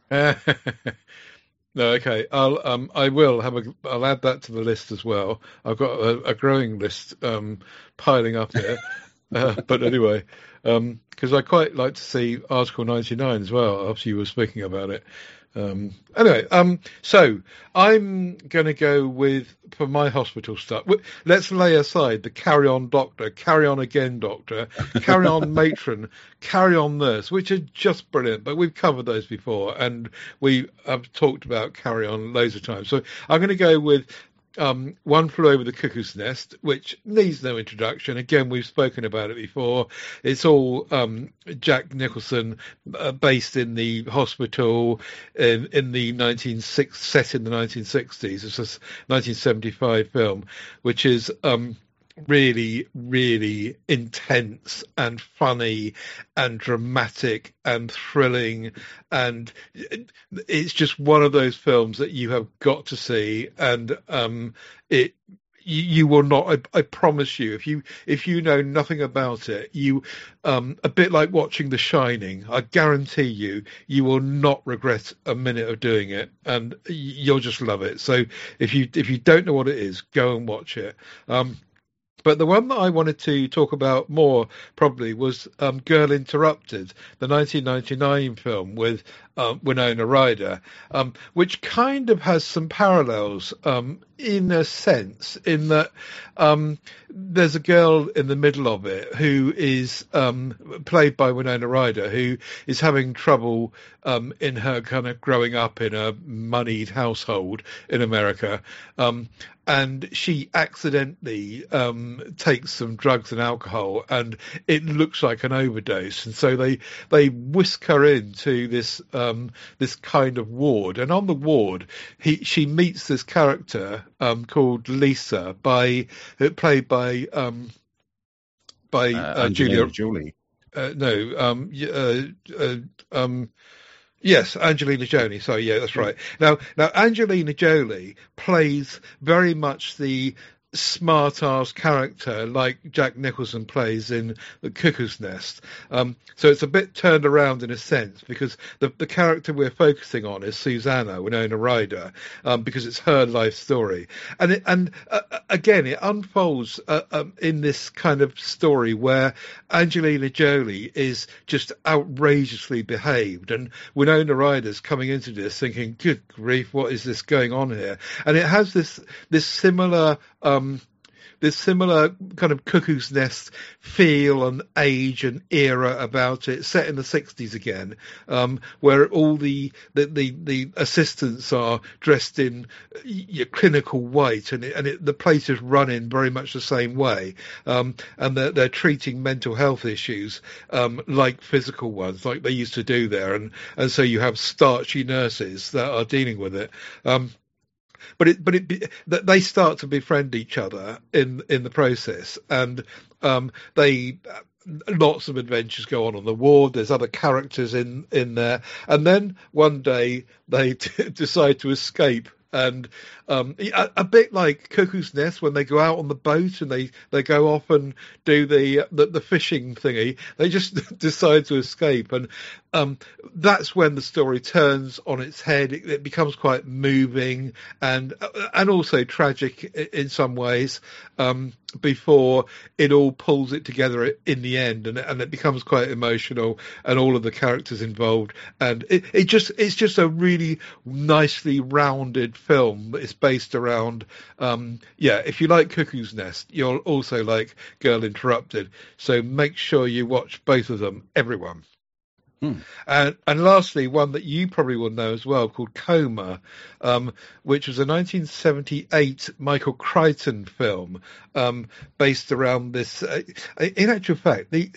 No. Okay. I'll add that to the list as well. I've got a growing list piling up here. But anyway, because I quite like to see Article 99 as well, after you were speaking about it. Anyway, so I'm going to go for my hospital stuff. Let's lay aside the Carry On Doctor, Carry On Again Doctor, Carry On Matron, Carry On Nurse, which are just brilliant, but we've covered those before, and we have talked about Carry On loads of times. So I'm going to go with One Flew Over the Cuckoo's Nest, which needs no introduction. Again, we've spoken about it before. It's all Jack Nicholson, based in the hospital in the set in the 1960s. It's a 1975 film, which is really, really intense and funny and dramatic and thrilling, and it's just one of those films that you have got to see, and you will not, I promise you, if you know nothing about it, a bit like watching The Shining, I guarantee you will not regret a minute of doing it, and you'll just love it. So if you don't know what it is, go and watch it. But the one that I wanted to talk about more probably was Girl Interrupted, the 1999 film with Winona Ryder, which kind of has some parallels in a sense, in that there's a girl in the middle of it who is played by Winona Ryder, who is having trouble in her kind of growing up in a moneyed household in America. and she accidentally takes some drugs and alcohol, and it looks like an overdose, and so they whisk her into this kind of ward, and on the ward she meets this character called Lisa, played by Angelina Julia. Jolie. Yes, Angelina Jolie. Sorry, yeah, that's right. Now Angelina Jolie plays very much the smart-ass character like Jack Nicholson plays in The Cuckoo's Nest. So it's a bit turned around in a sense, because the character we're focusing on is Susanna, Winona Ryder, because it's her life story. And again, it unfolds in this kind of story where Angelina Jolie is just outrageously behaved, and Winona Ryder's coming into this thinking, good grief, what is this going on here? And it has this similar kind of Cuckoo's Nest feel and age and era about it, set in the 60s again, where all the assistants are dressed in your clinical white, and the place is running very much the same way, and they're treating mental health issues like physical ones, like they used to do there, and so you have starchy nurses that are dealing with it. But they start to befriend each other in the process, and they lots of adventures go on the ward. There's other characters in there, and then one day they decide to escape. And a bit like Cuckoo's Nest, when they go out on the boat and they go off and do the fishing thingy, they just decide to escape, and that's when the story turns on its head. It becomes quite moving and also tragic in some ways, before it all pulls it together in the end, and it becomes quite emotional, and all of the characters involved, and it's just a really nicely rounded film. It's based around if you like Cuckoo's Nest, you'll also like Girl Interrupted, so make sure you watch both of them, everyone. And lastly, one that you probably will know as well, called Coma, which was a 1978 Michael Crichton film, based around this. In actual fact, the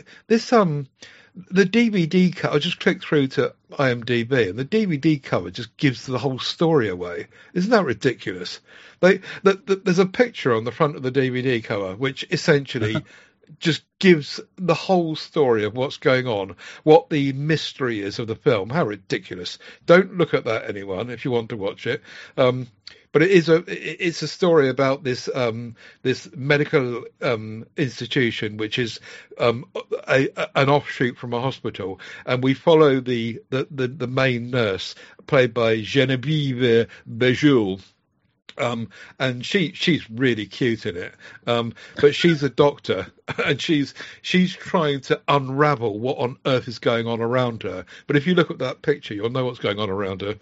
DVD cover, I just clicked through to IMDb, and the DVD cover just gives the whole story away. Isn't that ridiculous? There's a picture on the front of the DVD cover which essentially just gives the whole story of what's going on, what the mystery is of the film. How ridiculous. Don't look at that, anyone, if you want to watch it. But it's a story about this medical institution, which is an offshoot from a hospital, and we follow the main nurse, played by Genevieve Bejoul. And she's really cute in it, but she's a doctor, and she's trying to unravel what on earth is going on around her. But if you look at that picture, you'll know what's going on around her,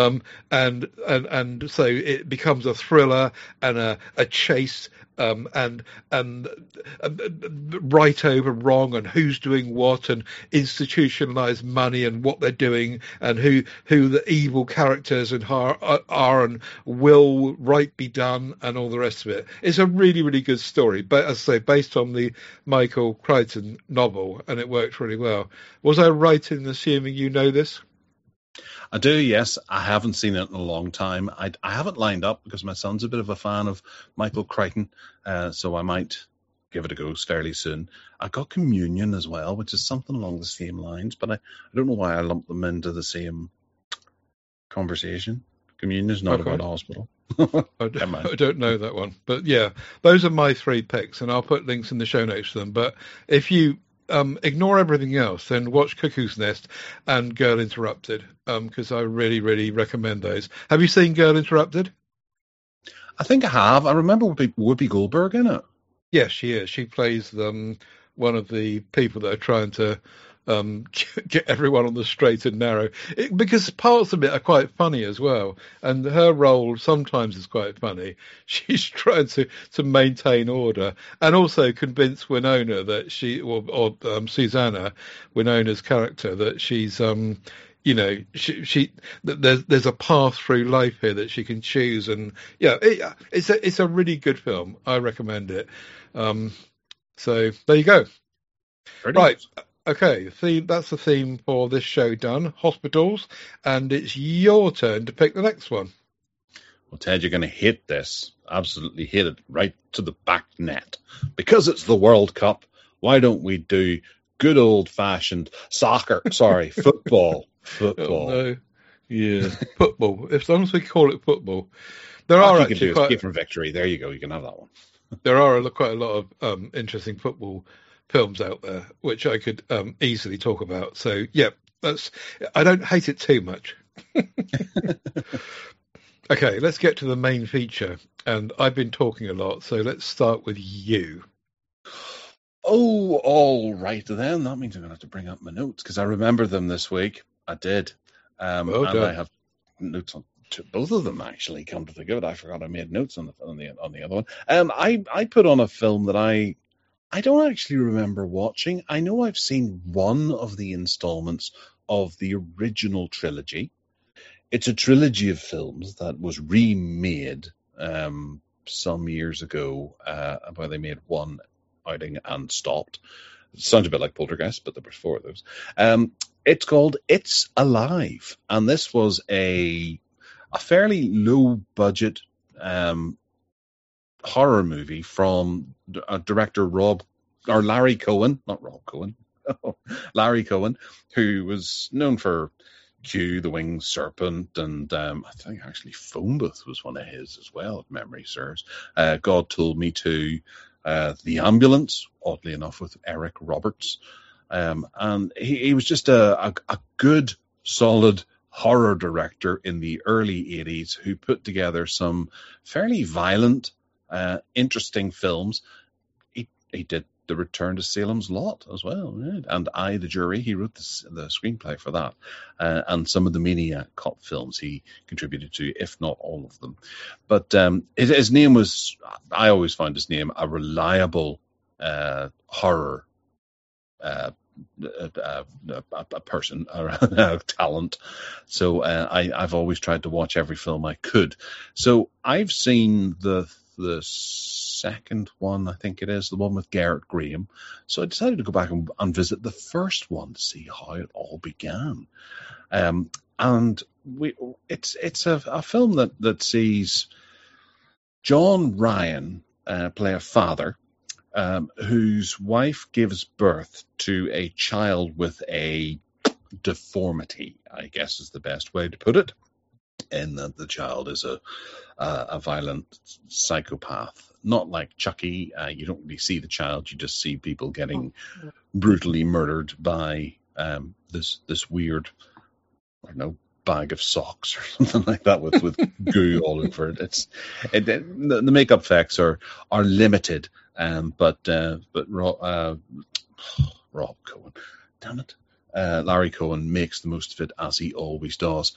and so it becomes a thriller and a chase, and right over wrong, and who's doing what, and institutionalized money and what they're doing, and who the evil characters and are and will right be done, and all the rest of it. It's a really, really good story, but as I say, based on the Michael Crichton novel, and it worked really well. Was I right in assuming you know this? I do, yes. I haven't seen it in a long time. I haven't lined up because my son's a bit of a fan of Michael Crichton, so I might give it a go fairly soon. I got Communion as well, which is something along the same lines, but I don't know why I lumped them into the same conversation. Communion is not about a hospital. I don't know that one, but yeah, those are my three picks, and I'll put links in the show notes to them. But if you ignore everything else, then watch Cuckoo's Nest and Girl Interrupted, because I really, really recommend those. Have you seen Girl Interrupted? I think I have. I remember Whoopi Goldberg in it. Yes, she is. She plays one of the people that are trying to get everyone on the straight and narrow, because parts of it are quite funny as well, and her role sometimes is quite funny. She's trying to maintain order and also convince Winona that she, or Susanna, Winona's character, that she's there's a path through life here that she can choose, and it's a really good film. I recommend it. So there you go. Right. Okay, that's the theme for this show done. Hospitals, and it's your turn to pick the next one. Well, Ted, you're going to hate this. Absolutely hate it right to the back net. Because it's the World Cup, why don't we do good old-fashioned soccer? Sorry, football. Football. Oh, no. Yeah, football. As long as we call it football. There All are you actually can do is quite... give from victory. There you go. You can have that one. There are quite a lot of interesting football films out there, which I could easily talk about. So, yeah, I don't hate it too much. Okay, let's get to the main feature. And I've been talking a lot, so let's start with you. Oh, all right then. That means I'm going to have to bring up my notes because I remember them this week. I did. Well and done. I have notes on both of them, actually, come to think of it. I forgot I made notes on the other one. I put on a film that I don't actually remember watching. I know I've seen one of the installments of the original trilogy. It's a trilogy of films that was remade some years ago, where they made one outing and stopped. It sounds a bit like Poltergeist, but there were four of those. It's called It's Alive, and this was a fairly low-budget horror movie from director Larry Cohen, not Rob Cohen, Larry Cohen, who was known for Q, The Winged Serpent, and I think actually Phone Booth was one of his as well, if memory serves. God Told Me To, The Ambulance, oddly enough, with Eric Roberts. And he was just a good, solid horror director in the early 80s who put together some fairly violent, interesting films. He did The Return to Salem's Lot as well, right? And I, the Jury, he wrote the screenplay for that. And some of the Maniac Cop films he contributed to, if not all of them. But his name was, I always found his name a reliable horror a person, a talent. So I've always tried to watch every film I could. So I've seen the second one, I think it is, the one with Garrett Graham. So I decided to go back and visit the first one to see how it all began. And it's a film that sees John Ryan play a father whose wife gives birth to a child with a deformity, I guess is the best way to put it, in that the child is a violent psychopath. Not like Chucky, you don't really see the child, you just see people getting brutally murdered by this weird, I don't know, bag of socks or something like that with goo all over it. The makeup effects are limited, but Rob Cohen, damn it, Larry Cohen makes the most of it, as he always does.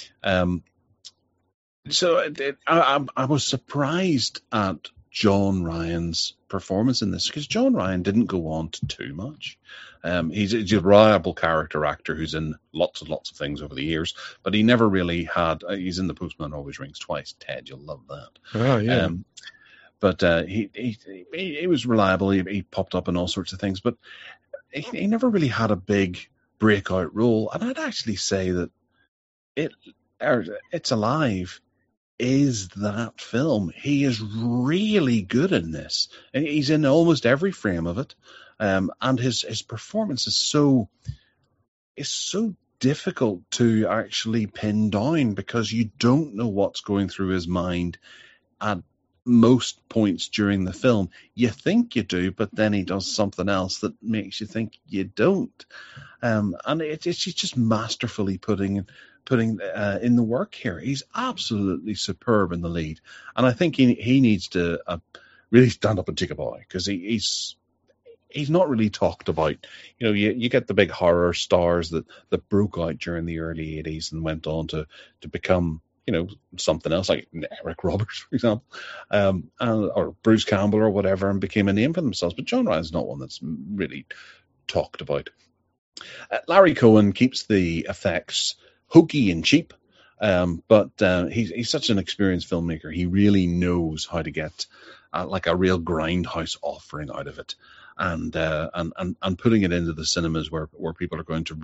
So I was surprised at John Ryan's performance in this, because John Ryan didn't go on to too much. He's a reliable character actor who's in lots and lots of things over the years, but he never really had. He's in The Postman Always Rings Twice. Ted, you'll love that. Oh yeah. But he was reliable. He popped up in all sorts of things, but he never really had a big breakout role. And I'd actually say that It's Alive is that film. He is really good in this. He's in almost every frame of it. And his performance is so difficult to actually pin down, because you don't know what's going through his mind at most points during the film. You think you do, but then he does something else that makes you think you don't. And it's just masterfully putting in the work here. He's absolutely superb in the lead, and I think he needs to really stand up and take a bow, because he's not really talked about. You know, you get the big horror stars that broke out during the early 80s and went on to become, you know, something else, like Eric Roberts, for example, or Bruce Campbell or whatever, and became a name for themselves. But John Ryan's not one that's really talked about. Larry Cohen keeps the effects hokey and cheap, but he's such an experienced filmmaker. He really knows how to get like a real grindhouse offering out of it, and putting it into the cinemas where people are going to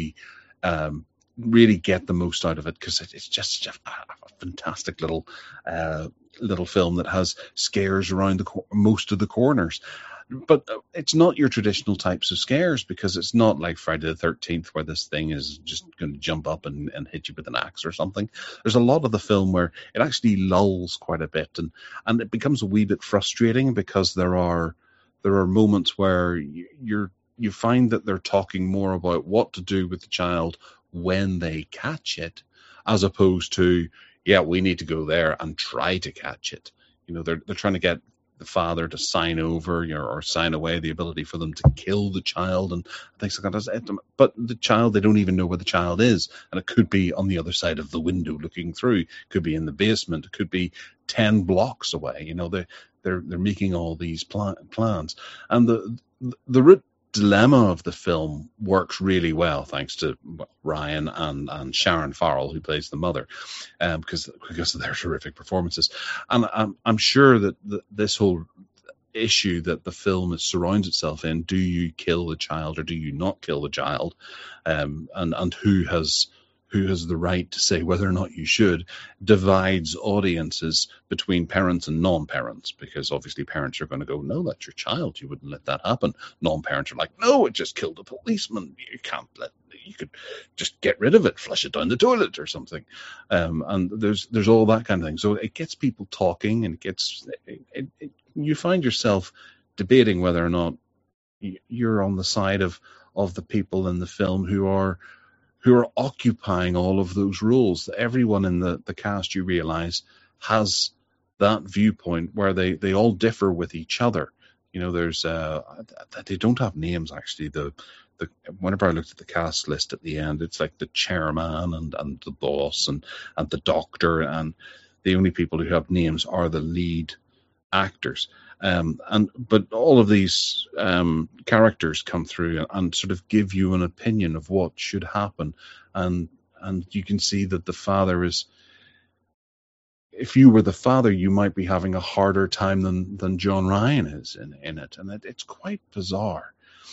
really get the most out of it, because it's just a fantastic little film that has scares around most of the corners. But it's not your traditional types of scares, because it's not like Friday the 13th where this thing is just going to jump up and hit you with an axe or something. There's a lot of the film where it actually lulls quite a bit, and it becomes a wee bit frustrating, because there are moments where you find that they're talking more about what to do with the child when they catch it, as opposed to, yeah, we need to go there and try to catch it. They're trying to get the father to sign over, or sign away the ability for them to kill the child and things like that. But the child, they don't even know where the child is, and it could be on the other side of the window looking through. It could be in the basement. It could be 10 blocks away. They're making all these plans, and the root dilemma of the film works really well, thanks to Ryan and Sharon Farrell, who plays the mother, because of their terrific performances. And I'm sure that this whole issue that the film surrounds itself in, do you kill the child or do you not kill the child, and who has the right to say whether or not you should, divides audiences between parents and non-parents, because obviously parents are going to go, no, that's your child, you wouldn't let that happen. Non-parents are like, no, it just killed a policeman, you could just get rid of it, flush it down the toilet or something. And there's all that kind of thing. So it gets people talking, and you find yourself debating whether or not you're on the side of the people in the film who are occupying all of those roles. Everyone in the cast, you realize, has that viewpoint where they all differ with each other. There's they don't have names, actually. Whenever I looked at the cast list at the end, it's like the chairman and the boss and the doctor, and the only people who have names are the lead actors. But all of these characters come through and sort of give you an opinion of what should happen, and you can see that the father is. If you were the father, you might be having a harder time than John Ryan is in it, and it's quite bizarre.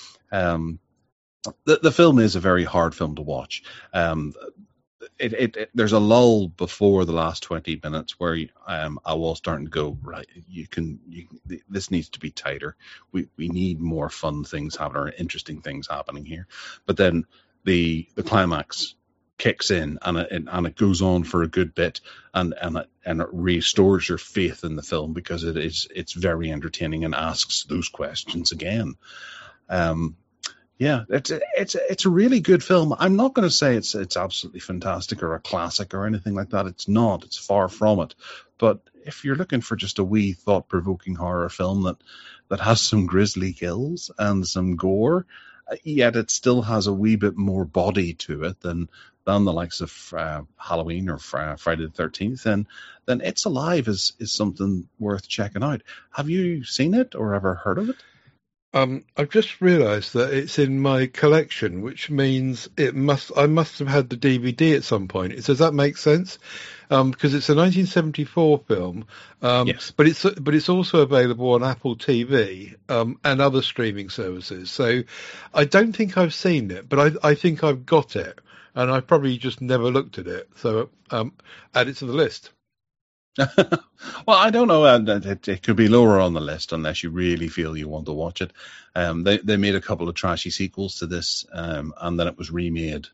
The film is a very hard film to watch. There's a lull before the last 20 minutes where I was starting to go, right, this needs to be tighter. We need more fun things happening, or interesting things happening here. But then the climax kicks in, and it goes on for a good bit, and it restores your faith in the film, because it's very entertaining and asks those questions again. Yeah, it's a really good film. I'm not going to say it's absolutely fantastic or a classic or anything like that. It's not. It's far from it. But if you're looking for just a wee thought-provoking horror film that has some grisly kills and some gore, yet it still has a wee bit more body to it than the likes of Halloween or Friday the 13th, then It's Alive is something worth checking out. Have you seen it or ever heard of it? I've just realised that it's in my collection, which means I must have had the DVD at some point. Does that make sense? Because it's a 1974 film, Yes. but it's also available on Apple TV and other streaming services. So I don't think I've seen it, but I think I've got it, and I've probably just never looked at it. So add it to the list. Well, I don't know. It could be lower on the list unless you really feel you want to watch it. They made a couple of trashy sequels to this, and then it was remade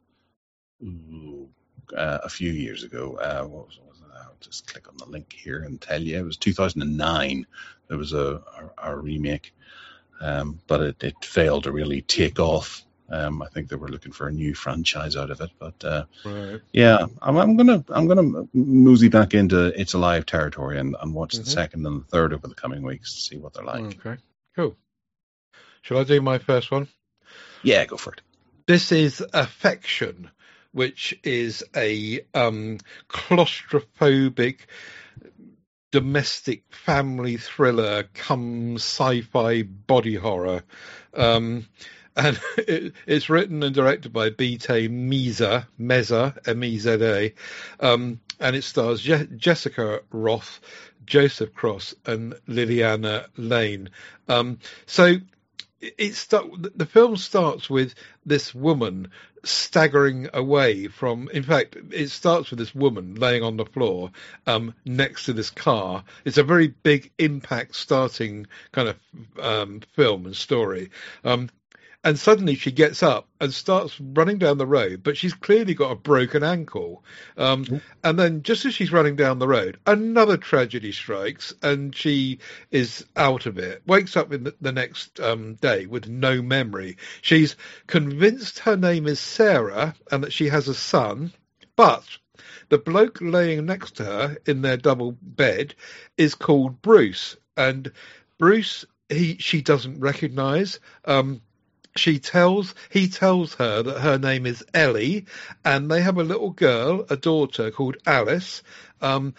a few years ago. What was it? I'll just click on the link here and tell you. It was 2009. There was a remake, but it failed to really take off. I think they were looking for a new franchise out of it, but Right. yeah, I'm gonna mosey back into It's Alive territory and watch the second and the third over the coming weeks to see what they're like. Okay, cool. Shall I do my first one? Yeah, go for it. This is Affection, which is a claustrophobic domestic family thriller cum sci-fi body horror. and it's written and directed by B.T. Meza, M-E-Z-A, and it stars Jessica Roth, Joseph Cross, and Liliana Lane. So the film starts with this woman staggering away from. In fact, it starts with this woman laying on the floor next to this car. It's a very big impact starting kind of film and story. And suddenly she gets up and starts running down the road, but she's clearly got a broken ankle. And then just as she's running down the road, another tragedy strikes and she is out of it, wakes up in the next day with no memory. She's convinced her name is Sarah and that she has a son, but the bloke laying next to her in their double bed is called Bruce. And Bruce, she doesn't recognise. He tells her that her name is Ellie, and they have a little girl, a daughter called Alice, and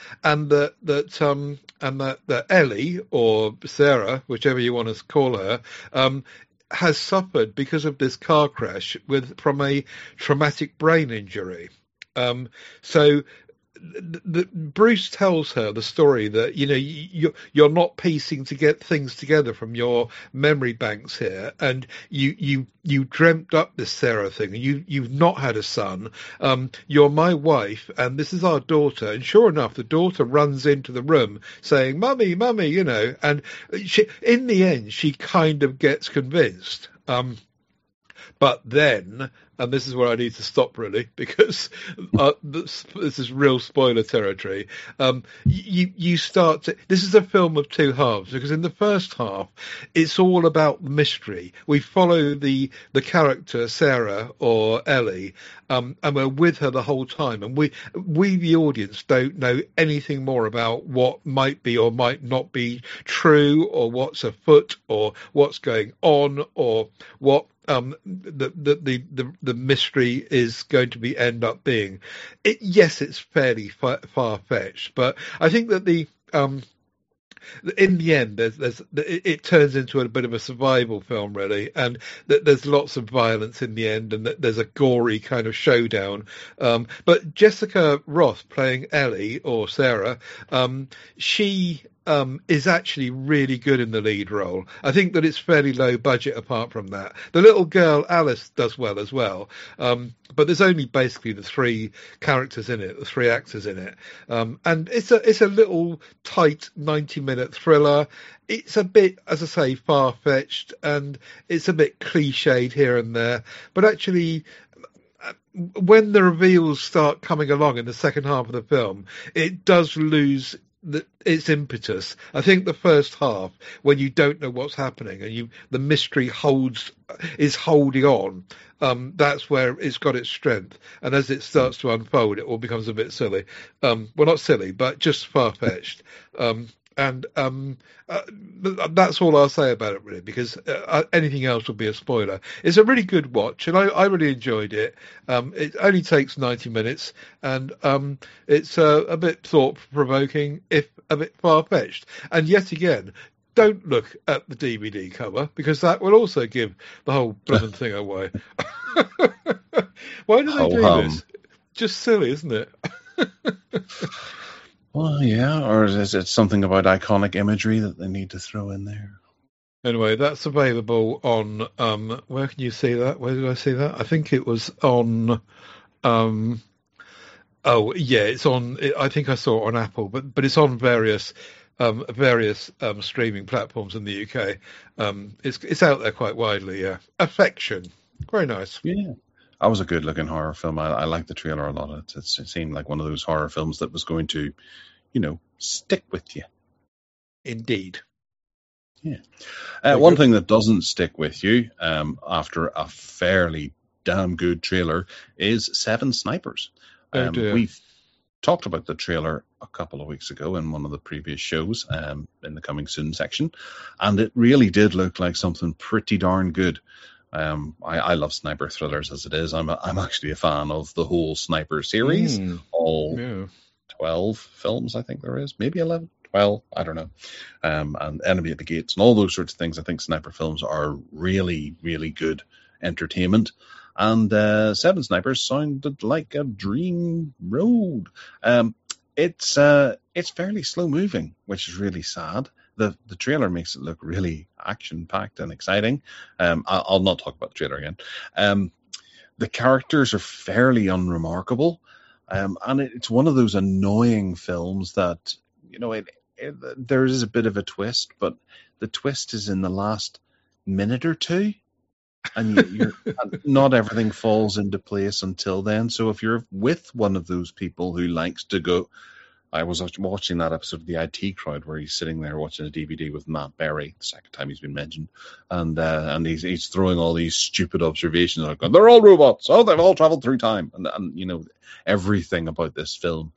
that Ellie, or Sarah, whichever you want to call her, has suffered because of this car crash from a traumatic brain injury. So Bruce tells her the story that you're not piecing to get things together from your memory banks here, and you dreamt up this Sarah thing, and you've not had a son. You're my wife, and this is our daughter. And sure enough, the daughter runs into the room saying, "Mummy, mummy," and in the end she kind of gets convinced. But then, and this is where I need to stop really, because this is real spoiler territory. You start to, this is a film of two halves, because in the first half, it's all about the mystery. We follow the character Sarah, or Ellie, and we're with her the whole time. And we the audience don't know anything more about what might be or might not be true, or what's afoot, or what's going on, or what the mystery is going to end up being. Yes, it's fairly far-fetched, but I think that in the end, it turns into a bit of a survival film, really, and there's lots of violence in the end, and there's a gory kind of showdown. But Jessica Roth playing Ellie, or Sarah, she is actually really good in the lead role. I think that it's fairly low budget apart from that. The little girl, Alice, does well as well. But there's only basically the three characters in it, the three actors in it. And it's a little tight 90-minute thriller. It's a bit, as I say, far-fetched, and it's a bit cliched here and there. But actually, when the reveals start coming along in the second half of the film, it does lose its impetus. I think the first half, when you don't know what's happening and the mystery is holding on, that's where it's got its strength. And as it starts to unfold, it all becomes a bit silly. Well, not silly, but just far-fetched. And that's all I'll say about it, really, because anything else would be a spoiler. It's a really good watch, and I really enjoyed it. It only takes 90 minutes, and it's a bit thought-provoking, if a bit far-fetched. And yet again, don't look at the DVD cover, because that will also give the whole blooming thing away. Why do they do this? Just silly, isn't it? Well, yeah, or is it something about iconic imagery that they need to throw in there? Anyway, that's available on, where can you see that? Where did I see that? I think it was on, it's on, I think I saw it on Apple, but it's on various streaming platforms in the UK. It's out there quite widely, yeah. Affection. Very nice. Yeah. That was a good-looking horror film. I liked the trailer a lot. It seemed like one of those horror films that was going to, stick with you. Indeed. Yeah. One thing that doesn't stick with you after a fairly damn good trailer is Seven Snipers. We've talked about the trailer a couple of weeks ago in one of the previous shows in the Coming Soon section, and it really did look like something pretty darn good. I love sniper thrillers as it is. I'm actually a fan of the whole Sniper series, all 12 films I think there is, maybe 11, 12, I don't know, and Enemy at the Gates and all those sorts of things. I think sniper films are really, really good entertainment. And Seven Snipers sounded like a dream road. It's fairly slow moving, which is really sad. The trailer makes it look really action packed and exciting. I'll not talk about the trailer again. The characters are fairly unremarkable, and it's one of those annoying films that there is a bit of a twist, but the twist is in the last minute or two. And you're not everything falls into place until then. So if you're with one of those people who likes to go, I was watching that episode of the IT Crowd where he's sitting there watching a DVD with Matt Berry, the second time he's been mentioned, and he's throwing all these stupid observations like, they're all robots, oh, they've all traveled through time, and everything about this film.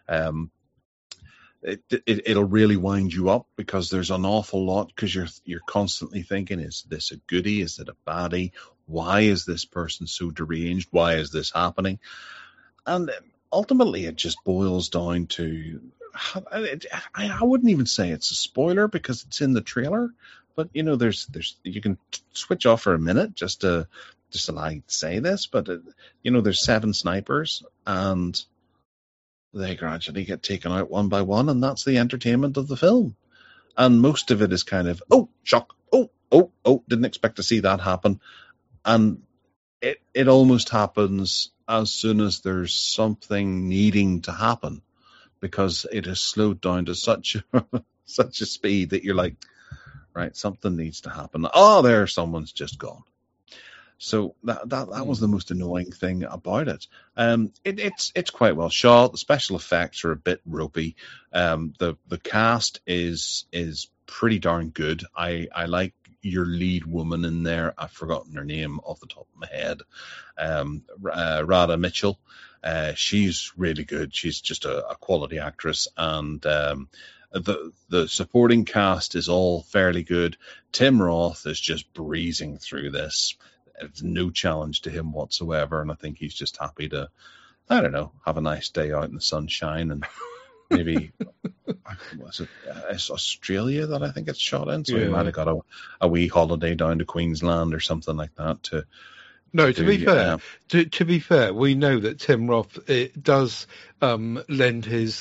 It'll really wind you up because there's an awful lot, because you're constantly thinking, is this a goodie? Is it a baddie? Why is this person so deranged? Why is this happening? And ultimately, it just boils down to, I wouldn't even say it's a spoiler because it's in the trailer, but there's you can switch off for a minute just to say this, but there's 7 snipers and they gradually get taken out one by one, and that's the entertainment of the film. And most of it is kind of, oh, shock, oh, didn't expect to see that happen. And it almost happens as soon as there's something needing to happen, because it is slowed down to such a speed that you're like, right, something needs to happen. Oh, there, someone's just gone. So that was the most annoying thing about it. It's quite well shot. The special effects are a bit ropey. The cast is pretty darn good. I like your lead woman in there. I've forgotten her name off the top of my head. Radha Mitchell. She's really good. She's just a quality actress, and the supporting cast is all fairly good. Tim Roth is just breezing through this. It's no challenge to him whatsoever, and I think he's just happy to, I don't know, have a nice day out in the sunshine, and maybe it's Australia that I think it's shot in, so he might have got a wee holiday down to Queensland or something like that to. No, to be fair, we know that Tim Roth does lend his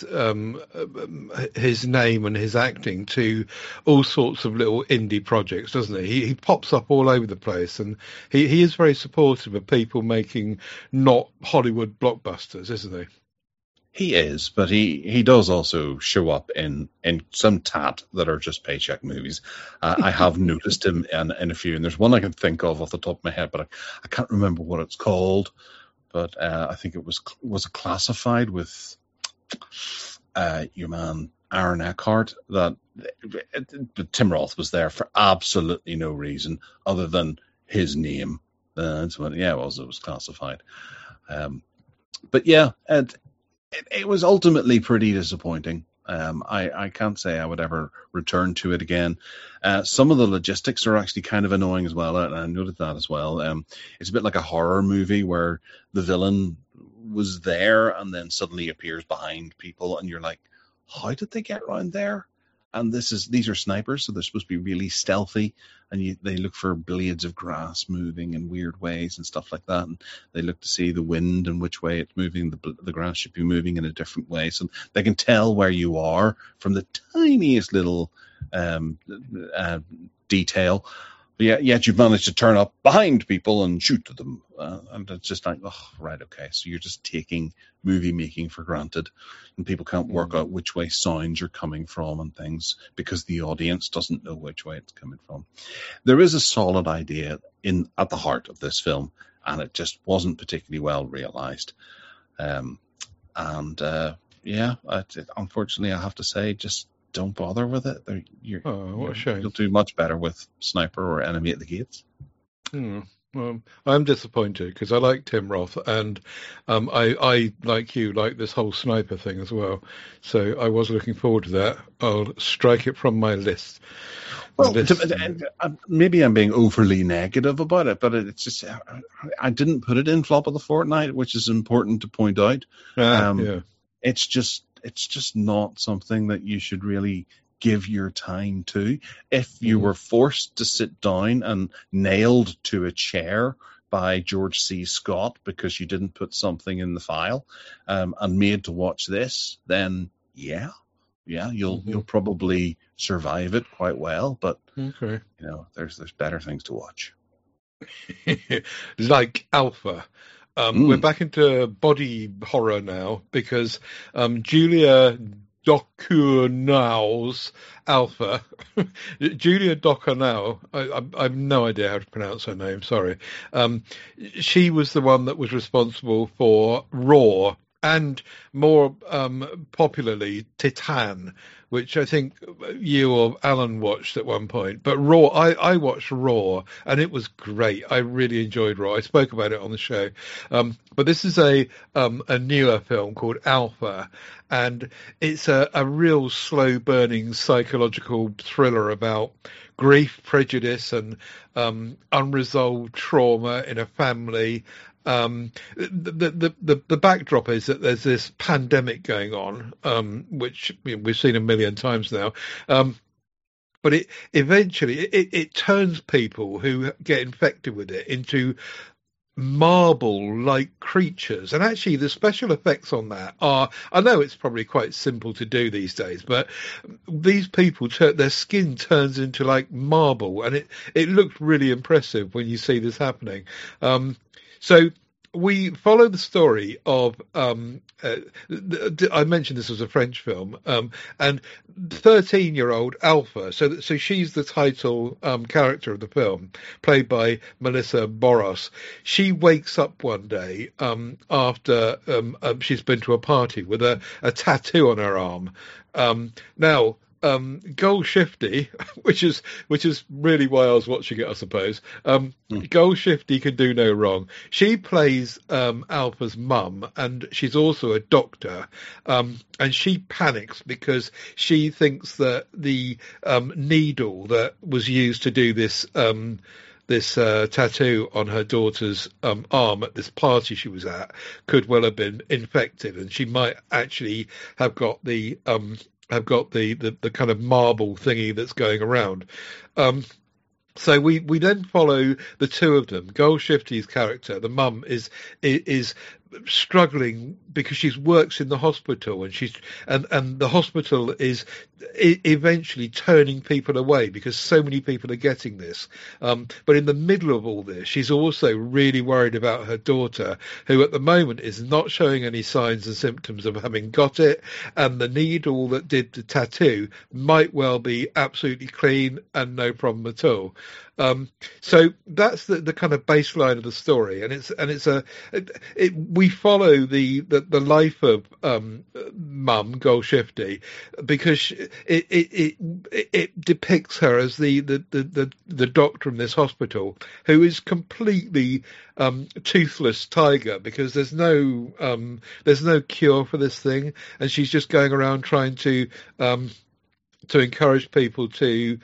name and his acting to all sorts of little indie projects, doesn't he? He pops up all over the place, and he is very supportive of people making not Hollywood blockbusters, isn't he? He is, but he does also show up in some tat that are just paycheck movies. I have noticed him in a few, and there's one I can think of off the top of my head, but I can't remember what it's called. But I think it was Classified with your man Aaron Eckhart. But Tim Roth was there for absolutely no reason other than his name. That's what, it was Classified. But yeah. It was ultimately pretty disappointing. I can't say I would ever return to it again. Some of the logistics are actually kind of annoying as well, and I noted that as well. It's a bit like a horror movie where the villain was there and then suddenly appears behind people, and you're like, how did they get around there? And these are snipers, so they're supposed to be really stealthy, and they look for blades of grass moving in weird ways and stuff like that. And they look to see the wind and which way it's moving. The grass should be moving in a different way, so they can tell where you are from the tiniest little detail. But yet you've managed to turn up behind people and shoot at them. And it's just like, oh, right, okay. So you're just taking movie making for granted, and people can't work out which way sounds are coming from and things because the audience doesn't know which way it's coming from. There is a solid idea at the heart of this film, and it just wasn't particularly well realized. Unfortunately, I have to say, just don't bother with it. What a shame. You'll do much better with Sniper or Enemy at the Gates. Well, I'm disappointed because I like Tim Roth, and I like you, like this whole sniper thing as well. So I was looking forward to that. I'll strike it from my list. Well, maybe I'm being overly negative about it, but it's just I didn't put it in flop of the fortnight, which is important to point out. It's just not something that you should really give your time to. If you were forced to sit down and nailed to a chair by George C. Scott because you didn't put something in the file, and made to watch this, then you'll probably survive it quite well. But Okay. there's better things to watch. Like Alpha. We're back into body horror now because Julia Ducournau's Alpha. Julia Ducournau, I have no idea how to pronounce her name, sorry. She was the one that was responsible for Raw and more popularly Titan, which I think you or Alan watched at one point. But Raw, I watched Raw, and it was great. I really enjoyed Raw. I spoke about it on the show. But this is a newer film called Alpha, and it's a real slow-burning psychological thriller about grief, prejudice, and unresolved trauma in a family. The backdrop is that there's this pandemic going on, which we've seen a million times now. But it eventually it turns people who get infected with it into marble-like creatures, and actually the special effects on that are, I know it's probably quite simple to do these days, but these people their skin turns into like marble, and it looked really impressive when you see this happening. So we follow the story of, I mentioned this was a French film, and 13-year-old Alpha, so she's the title character of the film, played by Melissa Boros. She wakes up one day after she's been to a party with a tattoo on her arm. Now, Golshifteh, which is really why I was watching it, I suppose. Golshifteh can do no wrong. She plays Alpha's mum, and she's also a doctor. And she panics because she thinks that the needle that was used to do this tattoo on her daughter's arm at this party she was at could well have been infected, and she might actually have got the kind of marble thingy that's going around. So we then follow the two of them. Golshifteh's character, the mum, is struggling because she works in the hospital, and the hospital is eventually turning people away because so many people are getting this. But in the middle of all this, she's also really worried about her daughter, who at the moment is not showing any signs and symptoms of having got it, and the needle that did the tattoo might well be absolutely clean and no problem at all. So that's the kind of baseline of the story, and we follow the life of Mum Golshifteh because it depicts her as the doctor in this hospital who is completely toothless tiger because there's no cure for this thing, and she's just going around trying to encourage people to,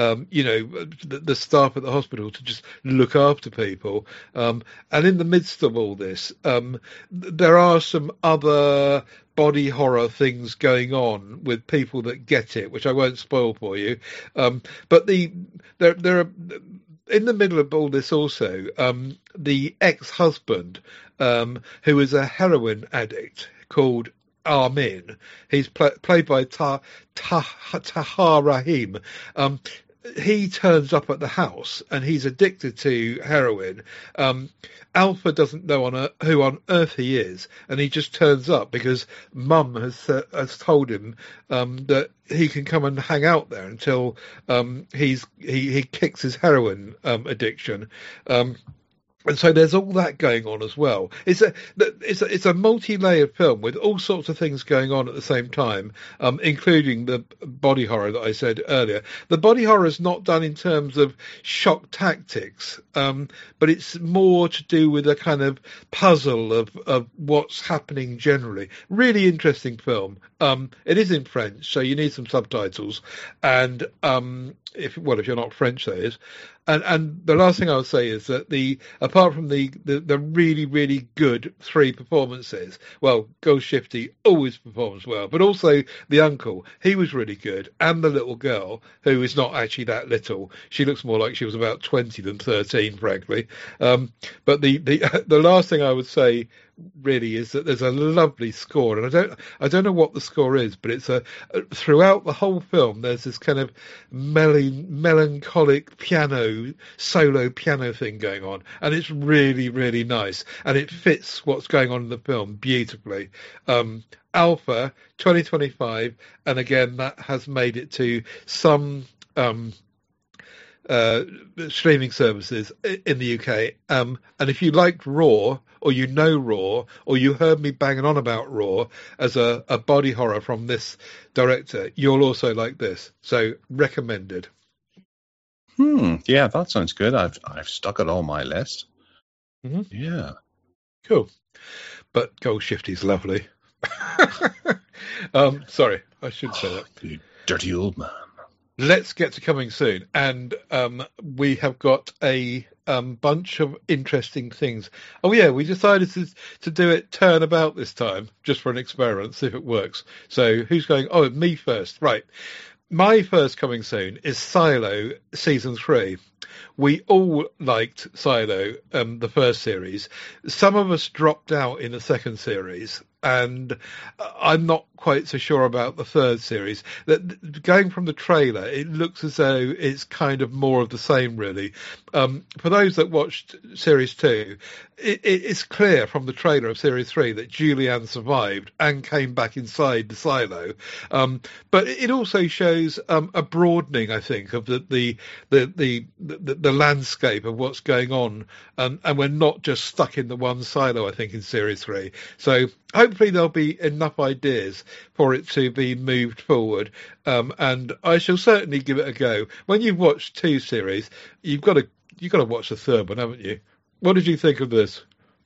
the staff at the hospital to just look after people. And in the midst of all this, there are some other body horror things going on with people that get it, which I won't spoil for you. But there are, in the middle of all this also, the ex-husband, who is a heroin addict called Armin. He's played by Tahar Rahim. He turns up at the house and he's addicted to heroin. Alpha doesn't know who on earth he is, and he just turns up because Mum has told him that he can come and hang out there until he kicks his heroin addiction. And so there's all that going on as well. It's a multi-layered film with all sorts of things going on at the same time, including the body horror that I said earlier. The body horror is not done in terms of shock tactics, but it's more to do with a kind of puzzle of what's happening generally. Really interesting film. It is in French, so you need some subtitles. And if you're not French, that is. And the last thing I would say is that apart from the really, really good three performances, well, Gold Shifty always performs well, but also the uncle, he was really good, and the little girl, who is not actually that little. She looks more like she was about 20 than 13, frankly. But the last thing I would say really is that there's a lovely score, and I don't know what the score is, but it's throughout the whole film there's this kind of melancholic solo piano thing going on, and it's really, really nice, and it fits what's going on in the film beautifully. Alpha 2025, and again that has made it to some streaming services in the UK. And if you liked Raw, or you know Raw, or you heard me banging on about Raw as a body horror from this director, you'll also like this. So recommended. Yeah, that sounds good. I've stuck it on my list. Mm-hmm. Yeah. Cool. But Gold Shifty's lovely. Sorry, I should say that. You dirty old man. Let's get to coming soon, and we have got a bunch of interesting things. Oh yeah, we decided to do it turnabout this time, just for an experiment, see if it works. So who's going? Oh, me first, right. My first coming soon is Silo season 3. We all liked Silo, the first series. Some of us dropped out in the second series, and I'm not quite so sure about the third series. That going from the trailer, it looks as though it's kind of more of the same, really. For those that watched series 2, it's clear from the trailer of series 3 that Julianne survived and came back inside the silo. But it also shows a broadening, I think, of the landscape of what's going on, and we're not just stuck in the one silo, I think, in series 3. So hopefully there'll be enough ideas for it to be moved forward, and I shall certainly give it a go. When you've watched 2 series, you've got to watch the third one, haven't you? What did you think of this?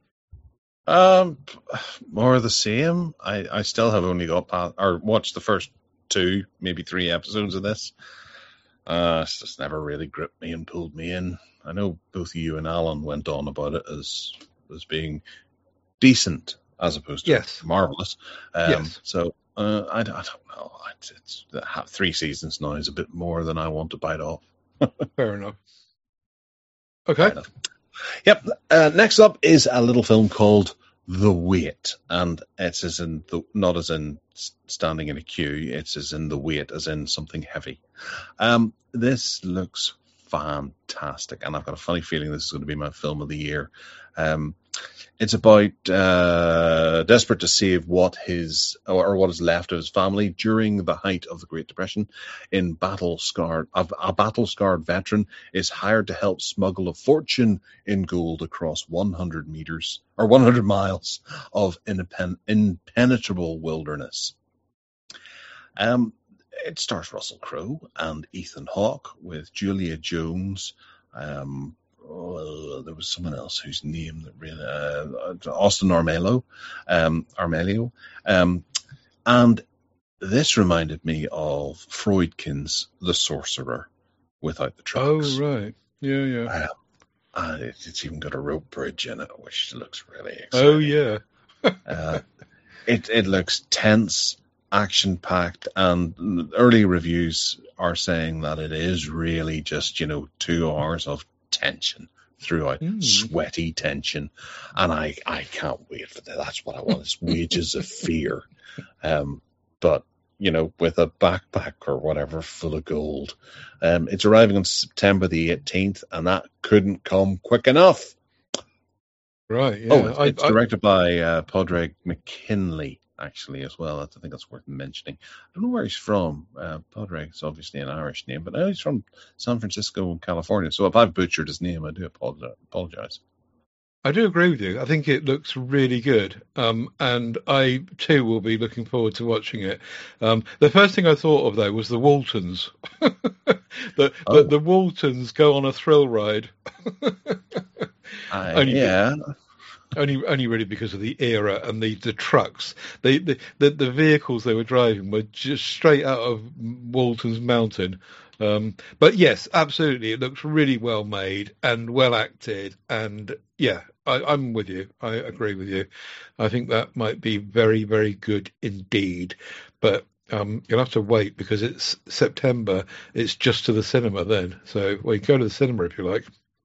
More of the same. I still have only watched the first 2, maybe 3 episodes of this. It's just never really gripped me and pulled me in. I know both you and Alan went on about it as being decent as opposed to marvelous. Yes. So I don't know. It's 3 seasons now is a bit more than I want to bite off. Fair enough. Okay. Fair enough. Yep. Next up is a little film called The Wait, and it's as in not as in standing in a queue. It's as in the wait, as in something heavy. This looks fantastic, and I've got a funny feeling this is going to be my film of the year. It's about desperate to save what is left of his family during the height of the Great Depression. A battle-scarred veteran is hired to help smuggle a fortune in gold across 100 miles of impenetrable wilderness. It stars Russell Crowe and Ethan Hawke with Julia Jones. There was someone else whose name that really Austin Armelio, and this reminded me of Friedkin's The Sorcerer without the trucks. Oh right, yeah. It's even got a rope bridge in it, which looks really exciting. Oh yeah. It looks tense, action-packed, and early reviews are saying that it is really just 2 hours of tension throughout, sweaty tension, and I can't wait for that. That's what I want. It's Wages of Fear, but with a backpack or whatever full of gold. It's arriving on September the 18th, and that couldn't come quick enough. Right. Yeah. It's directed by Padraig McKinley, actually, as well. I think that's worth mentioning. I don't know where he's from. Padraig's obviously an Irish name, but he's from San Francisco, California. So if I've butchered his name, I do apologize. I do agree with you. I think it looks really good, and I too will be looking forward to watching it. The first thing I thought of though was the Waltons. The Waltons go on a thrill ride. Only really because of the era and the trucks. The vehicles they were driving were just straight out of Walton's Mountain. But yes, absolutely, it looks really well made and well acted, and yeah, I'm with you. I agree with you. I think that might be very, very good indeed. But you'll have to wait because it's September. It's just to the cinema then. So, well, you can go to the cinema if you like.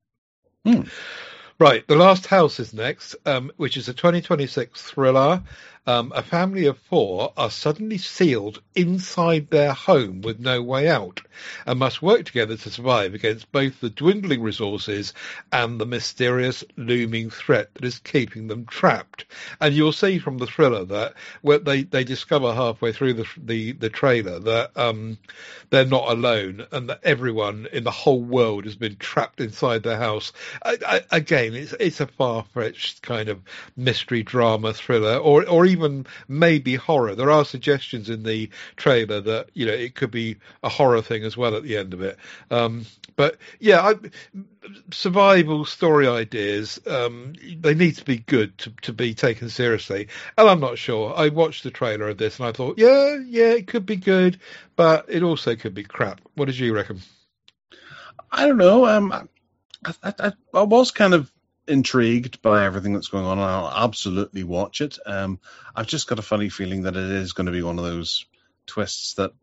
Right, The Last House is next, which is a 2026 thriller. A family of four are suddenly sealed inside their home with no way out and must work together to survive against both the dwindling resources and the mysterious looming threat that is keeping them trapped. And you'll see from the thriller that they discover halfway through the trailer that they're not alone and that everyone in the whole world has been trapped inside their house. Again, it's a far-fetched kind of mystery drama thriller, or even maybe horror. There are suggestions in the trailer that it could be a horror thing as well at the end of it. But yeah, survival story ideas, they need to be good to be taken seriously. And I'm not sure. I watched the trailer of this and I thought, yeah, it could be good, but it also could be crap. What did you reckon? I don't know. I was kind of intrigued by everything that's going on, and I'll absolutely watch it. I've just got a funny feeling that it is going to be one of those twists that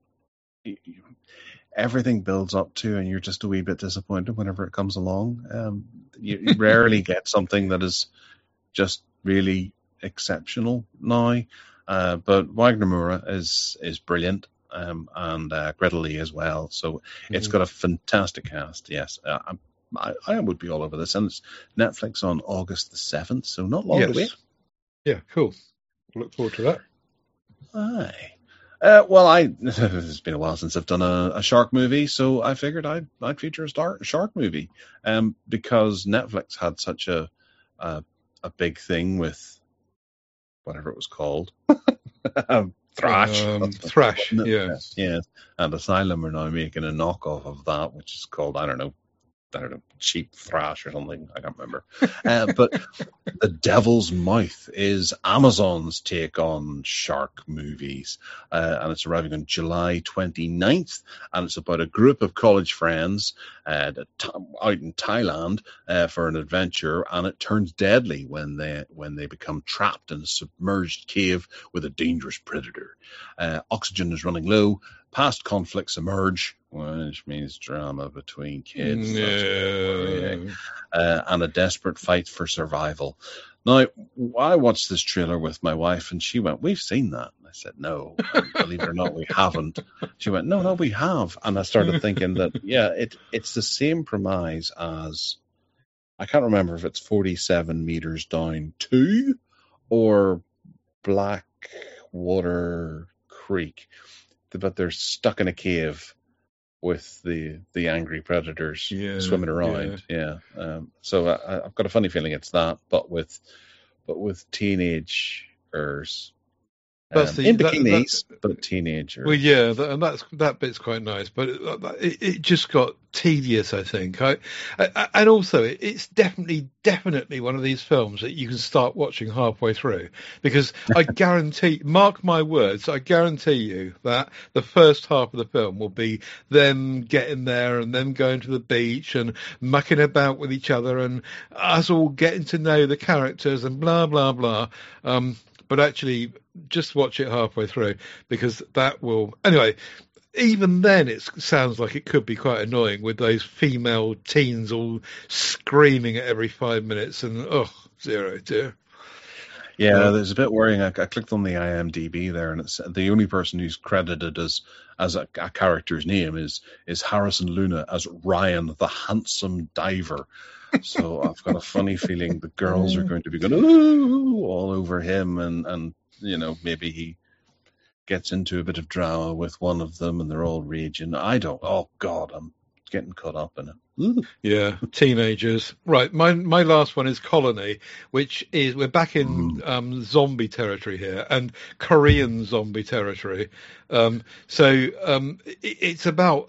everything builds up to, and you're just a wee bit disappointed whenever it comes along. You rarely get something that is just really exceptional now. But Wagner Moura is brilliant, and Greta Lee as well. So it's got a fantastic cast. Yes, I would be all over this, and it's Netflix on August the 7th, so not long to wait. Yeah, cool. Look forward to that. Aye. It's been a while since I've done a shark movie, so I figured I'd feature a shark movie, because Netflix had such a big thing with whatever it was called, Thrash. Thrash, yes. And Asylum are now making a knockoff of that, which is called, I don't know, Cheap Thrash or something. I can't remember. But The Devil's Mouth is Amazon's take on shark movies. And it's arriving on July 29th. And it's about a group of college friends out in Thailand for an adventure. And it turns deadly when they become trapped in a submerged cave with a dangerous predator. Oxygen is running low. Past conflicts emerge, which means drama between kids, and a desperate fight for survival. Now, I watched this trailer with my wife, and she went, "We've seen that." And I said, "No, believe it or not, we haven't." She went, "No, we have." And I started thinking that, it's the same premise as, I can't remember if it's 47 Meters Down 2 or Blackwater Creek. But they're stuck in a cave with the angry predators swimming around. So I've got a funny feeling it's that, but with teenagers. In bikinis, but teenagers. Well, yeah, and that bit's quite nice, but it just got tedious, I think. And also, it's definitely one of these films that you can start watching halfway through, because I guarantee, mark my words, I guarantee you that the first half of the film will be them getting there and them going to the beach and mucking about with each other and us all getting to know the characters and blah, blah, blah. But actually, just watch it halfway through, because that will... Anyway, even then it sounds like it could be quite annoying with those female teens all screaming at every 5 minutes and, zero, dear. Yeah, there's a bit worrying. I clicked on the IMDb there, and it's the only person who's credited as a character's name is Harrison Luna as Ryan, the handsome diver. So I've got a funny feeling the girls are going to be going ooh all over him, and maybe he gets into a bit of drama with one of them, and they're all raging. Oh God, I'm getting caught up in it. Ooh. Yeah, teenagers. Right, my last one is Colony, which is we're back in zombie territory here and Korean zombie territory. It's about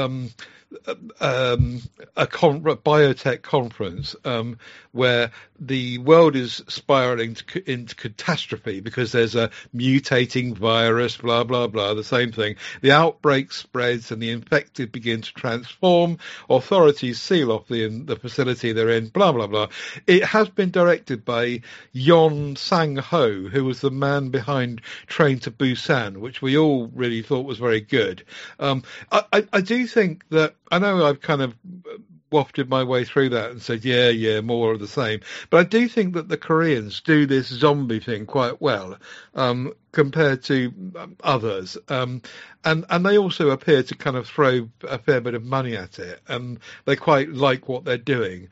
a biotech conference where the world is spiraling into catastrophe because there's a mutating virus, blah, blah, blah, the same thing. The outbreak spreads and the infected begin to transform. Authorities seal off the facility they're in, blah, blah, blah. It has been directed by Yon Sang-ho, who was the man behind Train to Busan, which we all really thought was very good. I do think that, I know I've kind of wafted my way through that and said, yeah, more of the same. But I do think that the Koreans do this zombie thing quite well compared to others. And they also appear to kind of throw a fair bit of money at it. And they quite like what they're doing.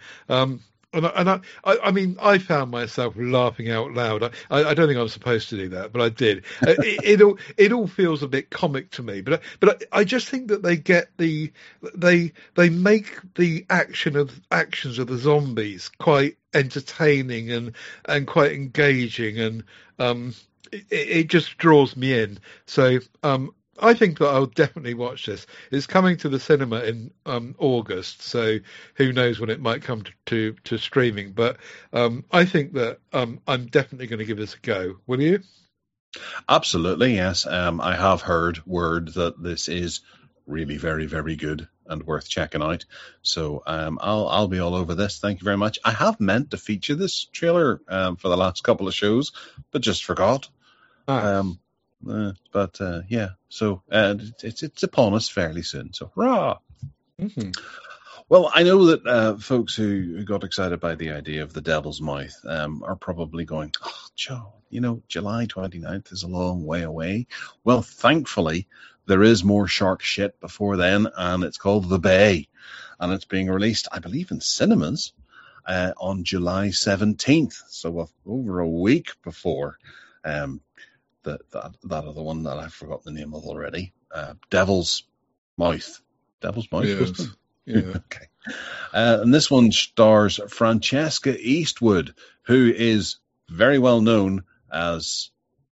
I mean, I found myself laughing out loud. I don't think I was supposed to do that, but I did. It all feels a bit comic to me, but I just think that they make the actions of the zombies quite entertaining and quite engaging, and it just draws me in. So I think that I'll definitely watch this. It's coming to the cinema in August, so who knows when it might come to streaming. But I think that I'm definitely going to give this a go. Will you? Absolutely, yes. I have heard word that this is really very, very good and worth checking out. So I'll be all over this. Thank you very much. I have meant to feature this trailer for the last couple of shows, but just forgot. Yeah, so it's upon us fairly soon. So hurrah! Mm-hmm. Well, I know that folks who got excited by the idea of the Devil's Mouth are probably going, oh, Joe, July 29th is a long way away. Well, thankfully, there is more shark shit before then, and it's called The Bay, and it's being released, I believe, in cinemas on July 17th, so over a week before that other one that I've forgotten the name of already. Devil's Mouth. Devil's Mouth, Yes. wasn't it? Yeah. Okay. And this one stars Francesca Eastwood, who is very well known as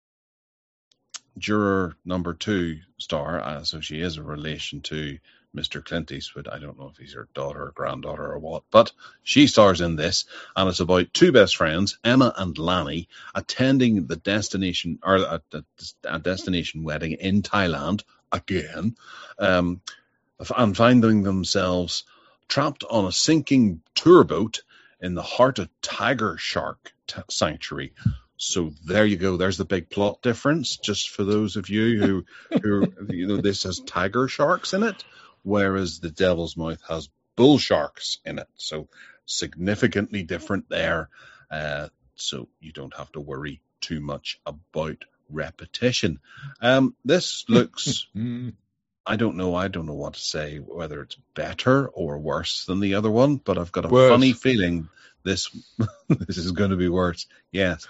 Juror number 2 star. So she is a relation to Mr. Clint Eastwood. I don't know if he's her daughter or granddaughter or what, but she stars in this, and it's about two best friends, Emma and Lanny, attending the destination or a destination wedding in Thailand again, and finding themselves trapped on a sinking tour boat in the heart of Tiger Shark Sanctuary. So there you go. There's the big plot difference. Just for those of you who this has tiger sharks in it, whereas the Devil's Mouth has bull sharks in it. So significantly different there. So you don't have to worry too much about repetition. This looks, I don't know what to say, whether it's better or worse than the other one, but I've got a funny feeling this is going to be worse. Yes.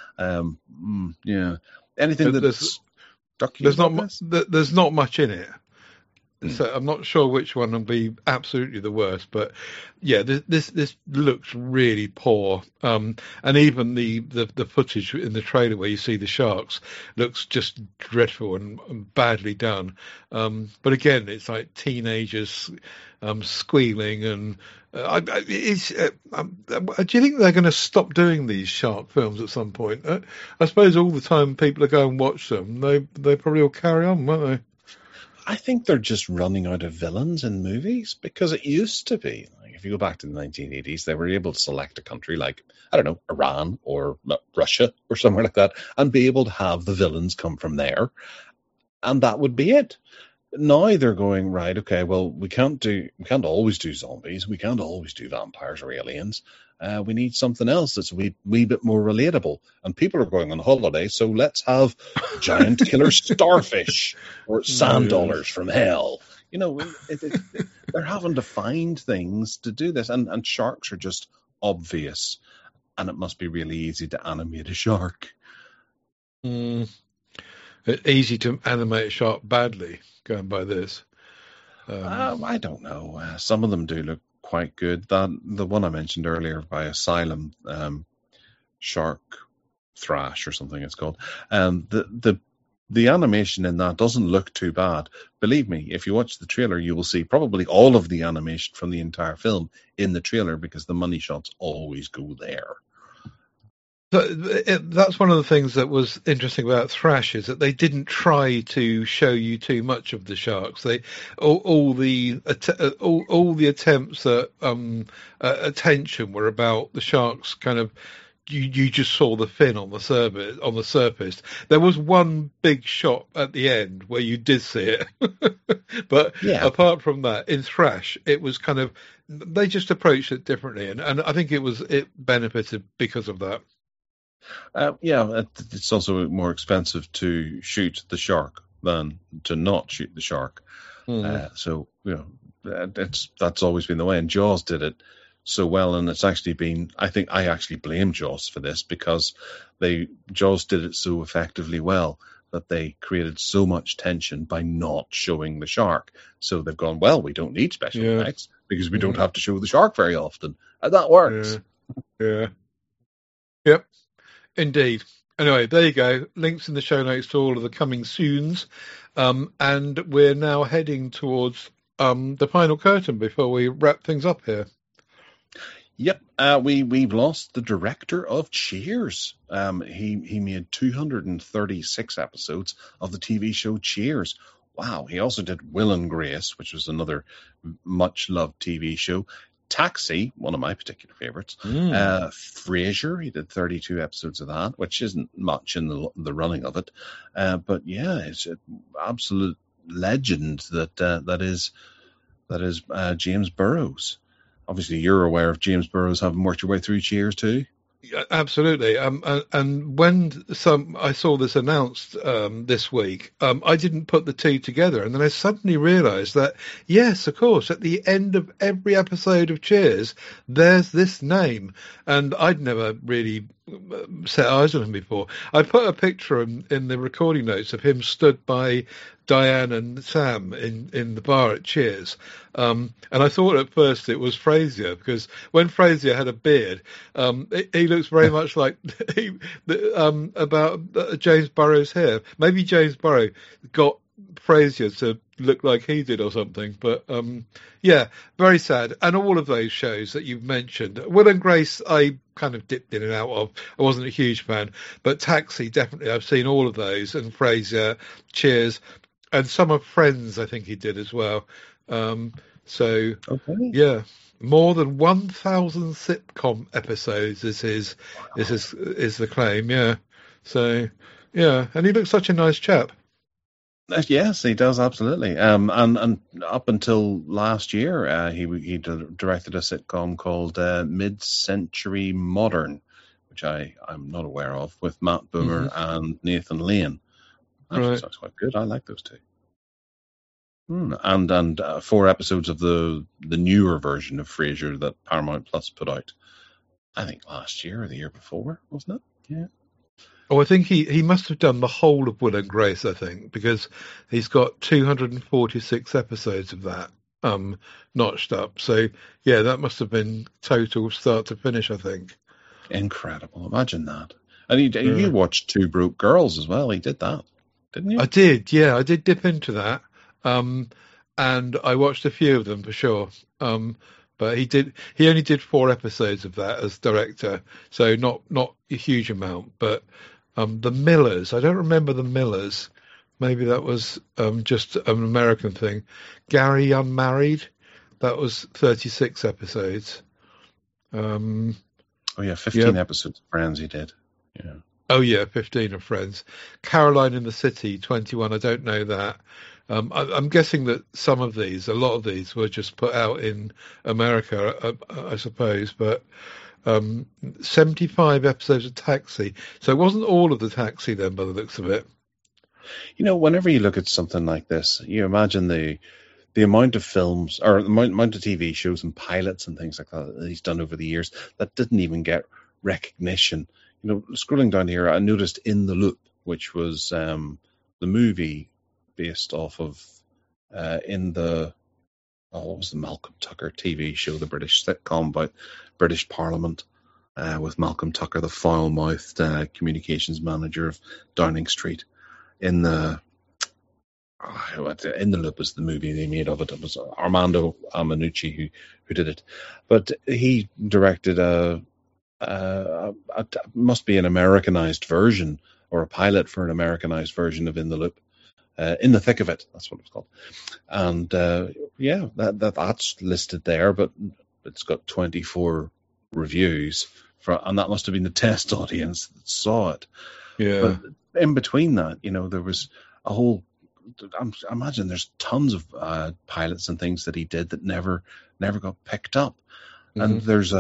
Yeah. Anything that's there's not much in it. So I'm not sure which one will be absolutely the worst, but yeah, this looks really poor. And even the footage in the trailer where you see the sharks looks just dreadful and badly done. But again, it's like teenagers squealing, and do you think they're going to stop doing these shark films at some point? I suppose all the time people are going and watch them, they probably will carry on, won't they? I think they're just running out of villains in movies, because it used to be, like, if you go back to the 1980s, they were able to select a country like, I don't know, Iran or Russia or somewhere like that, and be able to have the villains come from there, and that would be it. Now they're going, right, okay, well, we can't always do zombies, we can't always do vampires or aliens. We need something else that's a wee bit more relatable. And people are going on holiday, so let's have giant killer starfish or sand dollars from hell. They're having to find things to do this. And sharks are just obvious. And it must be really easy to animate a shark. Easy to animate a shark badly, going by this. I don't know. Some of them do look quite good. The one I mentioned earlier by Asylum, Shark Thrash or something it's called. The animation in that doesn't look too bad. Believe me, if you watch the trailer, you will see probably all of the animation from the entire film in the trailer because the money shots always go there. That's one of the things that was interesting about Thrash is that they didn't try to show you too much of the sharks. All the attempts at attention were about the sharks kind of. You just saw the fin on the surface. There was one big shot at the end where you did see it, but apart from that, in Thrash, it was kind of they just approached it differently, and I think it benefited because of that. It's also more expensive to shoot the shark than to not shoot the shark. So that's always been the way, and Jaws did it so well, and it's actually been. I think I actually blame Jaws for this because Jaws did it so effectively well that they created so much tension by not showing the shark. So they've gone, well, we don't need special effects because we don't have to show the shark very often, and that works. Yep, indeed. Anyway, there you go. Links in the show notes to all of the coming soons, and we're now heading towards the final curtain before we wrap things up here. Yep, we've lost the director of Cheers. He made 236 episodes of the TV show Cheers. Wow, he also did Will and Grace, which was another much-loved TV show. Taxi, one of my particular favorites. Frasier, he did 32 episodes of that, which isn't much in the running of it. But yeah, it's an absolute legend that is James Burrows. Obviously, you're aware of James Burrows having worked your way through Cheers too. Yeah, absolutely. And when I saw this announced this week, I didn't put the two together, and then I suddenly realised that yes, of course, at the end of every episode of Cheers, there's this name, and I'd never really set eyes on him before. I put a picture in the recording notes of him stood by Diane and Sam in the bar at Cheers, and I thought at first it was Frasier because when Frasier had a beard, he looks very much like about James Burrows' hair. Maybe James Burrow got Frasier to look like he did or something, but yeah, very sad. And all of those shows that you've mentioned, Will and Grace, I kind of dipped in and out of. I wasn't a huge fan, but Taxi, definitely, I've seen all of those, and Frasier, Cheers, and some of Friends, I think he did as well. Yeah, more than 1,000 sitcom episodes is the claim. Yeah, so yeah, and he looks such a nice chap. Yes, he does, absolutely. And up until last year, he directed a sitcom called Mid-Century Modern, which I'm not aware of, with Matt Boomer and Nathan Lane. That sounds quite good. I like those two. And 4 episodes of the newer version of Frasier that Paramount Plus put out, I think last year or the year before, wasn't it? Yeah. Oh, I think he must have done the whole of Will and Grace, I think, because he's got 246 episodes of that notched up. So, yeah, that must have been total start to finish, I think. Incredible. Imagine that. And you watched Two Broke Girls as well. He did that, didn't you? I did, yeah. I did dip into that. And I watched a few of them for sure. But he only did 4 episodes of that as director, so not a huge amount. But the Millers, I don't remember the Millers. Maybe that was just an American thing. Gary Unmarried, that was 36 episodes. 15 episodes of Friends he did. Yeah. Oh yeah, 15 of Friends. Caroline in the City, 21. I don't know that. I'm guessing that a lot of these were just put out in America, I suppose, but 75 episodes of Taxi. So it wasn't all of the Taxi then, by the looks of it. You know, whenever you look at something like this, you imagine the amount of films or the amount of TV shows and pilots and things like that he's done over the years that didn't even get recognition. You know, scrolling down here, I noticed In the Loop, which was the movie based off of In the what was the Malcolm Tucker TV show, the British sitcom about British Parliament, with Malcolm Tucker, the foul-mouthed communications manager of Downing Street. In the Loop was the movie they made of it. It was Armando Amanucci who did it, but he directed must be an Americanized version or a pilot for an Americanized version of In the Loop. In the Thick of It, that's what it was called. And that's listed there, but it's got 24 reviews, and that must have been the test audience that saw it. Yeah. But in between that, there was a whole. I imagine there's tons of pilots and things that he did that never got picked up. Mm-hmm. And there's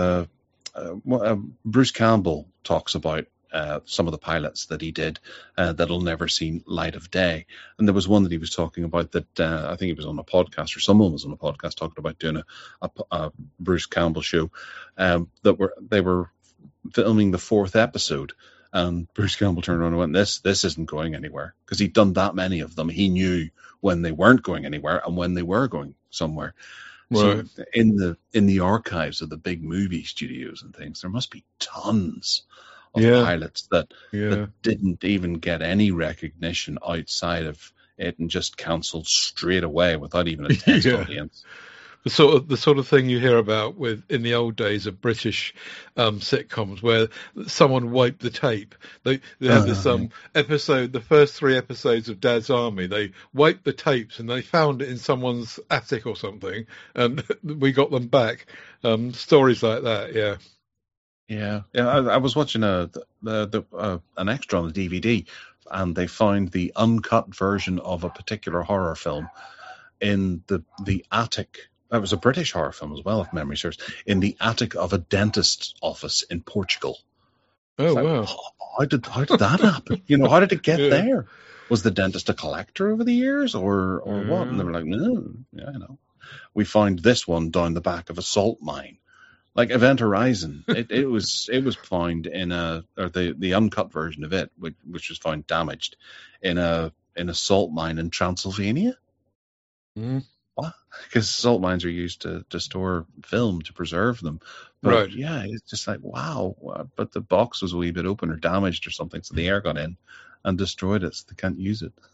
Bruce Campbell talks about some of the pilots that he did that'll never see light of day. And there was one that he was talking about that I think he was on a podcast, or someone was on a podcast talking about doing a Bruce Campbell show they were filming the 4th episode. And Bruce Campbell turned around and went, this isn't going anywhere, because he'd done that many of them. He knew when they weren't going anywhere and when they were going somewhere. Right. So in the archives of the big movie studios and things, there must be tons of pilots that didn't even get any recognition outside of it and just cancelled straight away without even a test audience. The sort of thing you hear about in the old days of British sitcoms, where someone wiped the tape. They had this episode, the first 3 episodes of Dad's Army. They wiped the tapes and they found it in someone's attic or something, and we got them back. Stories like that, yeah. Yeah. I was watching an extra on the DVD, and they found the uncut version of a particular horror film in the attic. It was a British horror film as well, if memory serves, in the attic of a dentist's office in Portugal. Oh, wow. How did that happen? How did it get there? Was the dentist a collector over the years or what? And they were like, no, we found this one down the back of a salt mine. Like Event Horizon, it was found in the uncut version of it, which was found damaged in a salt mine in Transylvania. Mm. What? Because salt mines are used to store film to preserve them. But right. Yeah, it's just like, wow. But the box was a wee bit open or damaged or something, so the air got in and destroyed it, so they can't use it.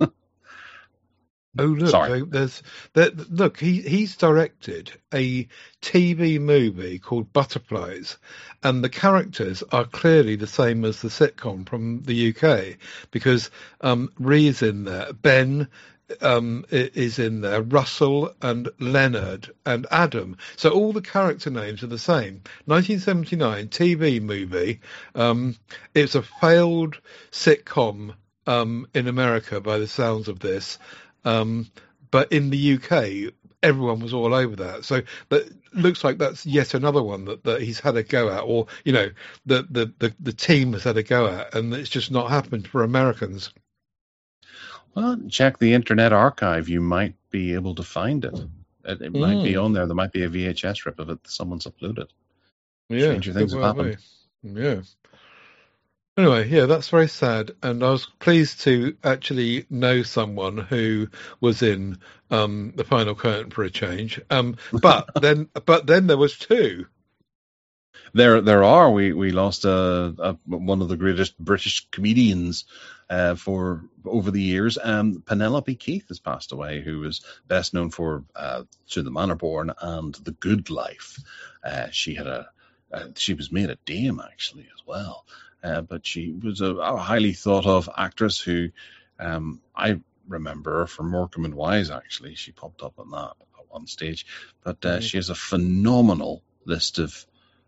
Oh, look, sorry. He's directed a TV movie called Butterflies, and the characters are clearly the same as the sitcom from the UK, because Rhee's in there, Ben is in there, Russell and Leonard and Adam. So all the character names are the same. 1979 TV movie. It's a failed sitcom in America by the sounds of this. But in the UK, everyone was all over that. So that looks like that's yet another one that he's had a go at, or, the team has had a go at, and it's just not happened for Americans. Well, check the Internet Archive. You might be able to find it. It might be on there. There might be a VHS rip of it that someone's uploaded. Yeah, stranger things have happened. Yeah. Anyway, that's very sad, and I was pleased to actually know someone who was in the Final Curtain for a change. But then there was 2. There are. We lost one of the greatest British comedians for over the years. Penelope Keith has passed away, who was best known for To the Manor Born and The Good Life. She was made a dame actually as well. But she was a highly thought of actress who I remember her from Morecambe and Wise. Actually, she popped up on that at one stage. But she has a phenomenal list of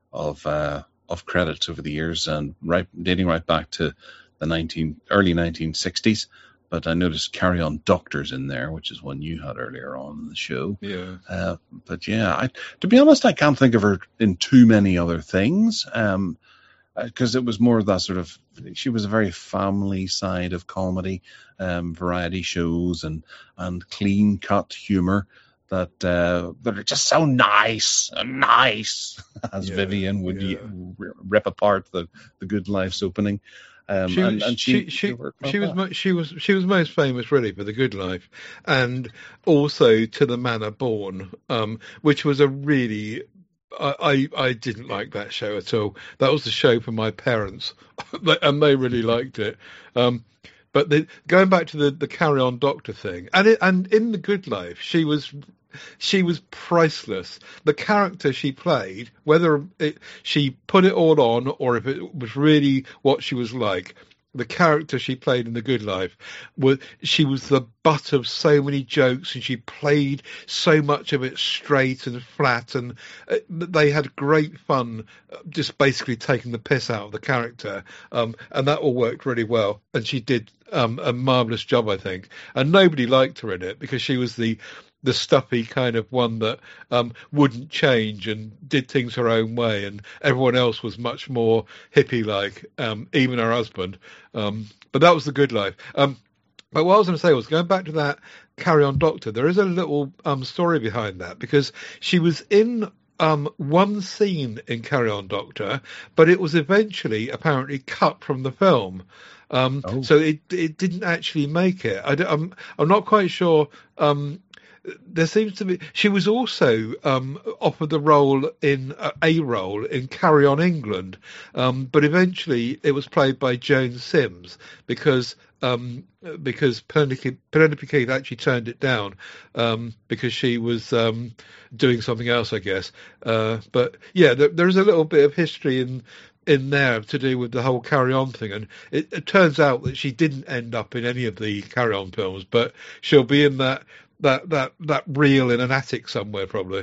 credits over the years, and dating right back to the early 1960s. But I noticed Carry On Doctor's in there, which is one you had earlier on in the show. Yeah. To be honest, I can't think of her in too many other things. Because it was more of that sort of, she was a very family side of comedy, variety shows and clean cut humor that are just so nice, as Vivian would rip apart the Good Life's opening. She was And she worked on that. she was most famous really for The Good Life, and also To the Manor Born, which was a really I didn't like that show at all. That was the show for my parents, and they really liked it. But going back to the Carry On Doctor thing, and in The Good Life, she was priceless. The character she played, whether she put it all on or if it was really what she was like, the character she played in The Good Life, she was the butt of so many jokes, and she played so much of it straight and flat, and they had great fun just basically taking the piss out of the character, and that all worked really well, and she did a marvellous job, I think, and nobody liked her in it because she was the stuffy kind of one that wouldn't change and did things her own way, and everyone else was much more hippie-like, even her husband. But that was The Good Life. But what I was going to say was, going back to that Carry On Doctor, there is a little story behind that, because she was in one scene in Carry On Doctor, but it was eventually apparently cut from the film. So it didn't actually make it. I'm not quite sure. There seems to be. She was also offered the role in a role in Carry On England, but eventually it was played by Joan Sims because Penelope Keith actually turned it down because she was doing something else, I guess. But yeah, there is a little bit of history in there to do with the whole Carry On thing, and it turns out that she didn't end up in any of the Carry On films, but she'll be in that reel in an attic somewhere, probably.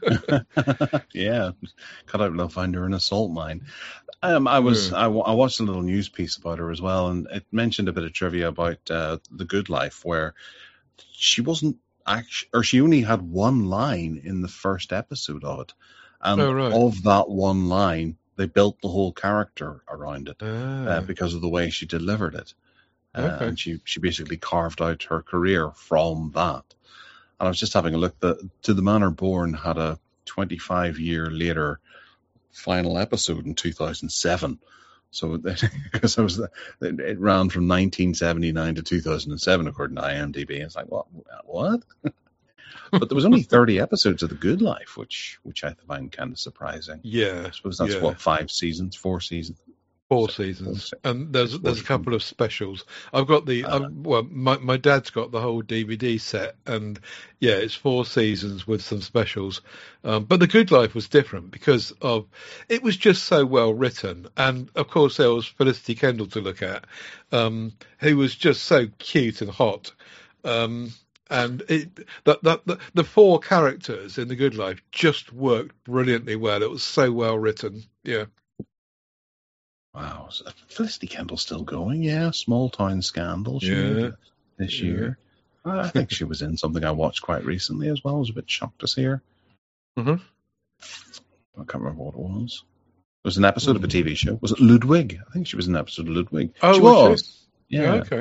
Yeah, cut out and find her in a salt mine. I watched a little news piece about her as well, and it mentioned a bit of trivia about The Good Life, where she wasn't actually, or she only had one line in the first episode of it, and of that one line, they built the whole character around it because of the way she delivered it. And she basically carved out her career from that. And I was just having a look. To the Manor Born had a 25-year later final episode in 2007. So because it ran from 1979 to 2007 according to IMDb. It's like, what? But there was only 30 episodes of The Good Life, which I find kind of surprising. Yeah, I suppose that's what, 4 seasons. 4 seasons, and there's a couple of specials. I've got my dad's got the whole DVD set, and yeah, it's 4 seasons with some specials. But The Good Life was different because it was just so well written, and of course there was Felicity Kendall to look at, who was just so cute and hot. And the 4 characters in The Good Life just worked brilliantly well. It was so well written. Yeah. Wow, is Felicity Kendall still going? Yeah, Small Town Scandal. This year. I think she was in something I watched quite recently as well. I was a bit shocked to see her. Mm-hmm. I can't remember what it was. It was an episode of a TV show. Was it Ludwig? I think she was in an episode of Ludwig. Oh, she was. Yeah. Okay.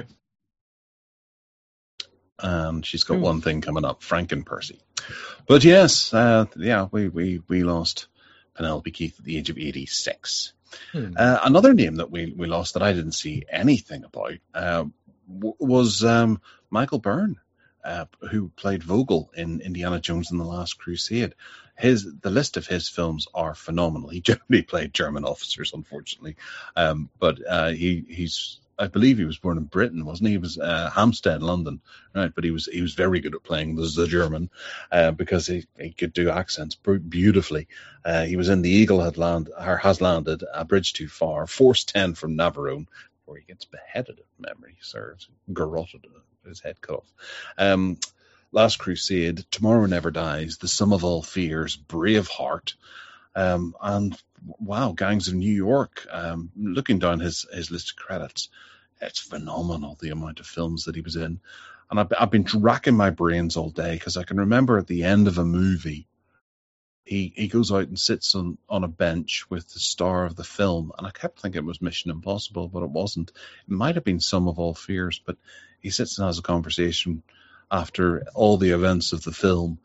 And she's got one thing coming up, Frankenpercy. But yes, we lost Penelope Keith at the age of 86. Another name that we lost that I didn't see anything about was Michael Byrne, who played Vogel in Indiana Jones and the Last Crusade. The list of his films are phenomenal. He generally played German officers, unfortunately, but I believe he was born in Britain, wasn't he? He was Hampstead, London, right? But he was very good at playing the German because he could do accents beautifully. He was in The Eagle Has Landed, A Bridge Too Far, Force 10 from Navarone, where he gets beheaded, if memory serves, garroted, his head cut off. Last Crusade, Tomorrow Never Dies, The Sum of All Fears, Braveheart, and wow, Gangs of New York. Looking down his list of credits, it's phenomenal the amount of films that he was in. And I've been racking my brains all day because I can remember at the end of a movie, he goes out and sits on a bench with the star of the film, and I kept thinking it was Mission Impossible, but it wasn't. It might have been Sum of All Fears, but he sits and has a conversation after all the events of the film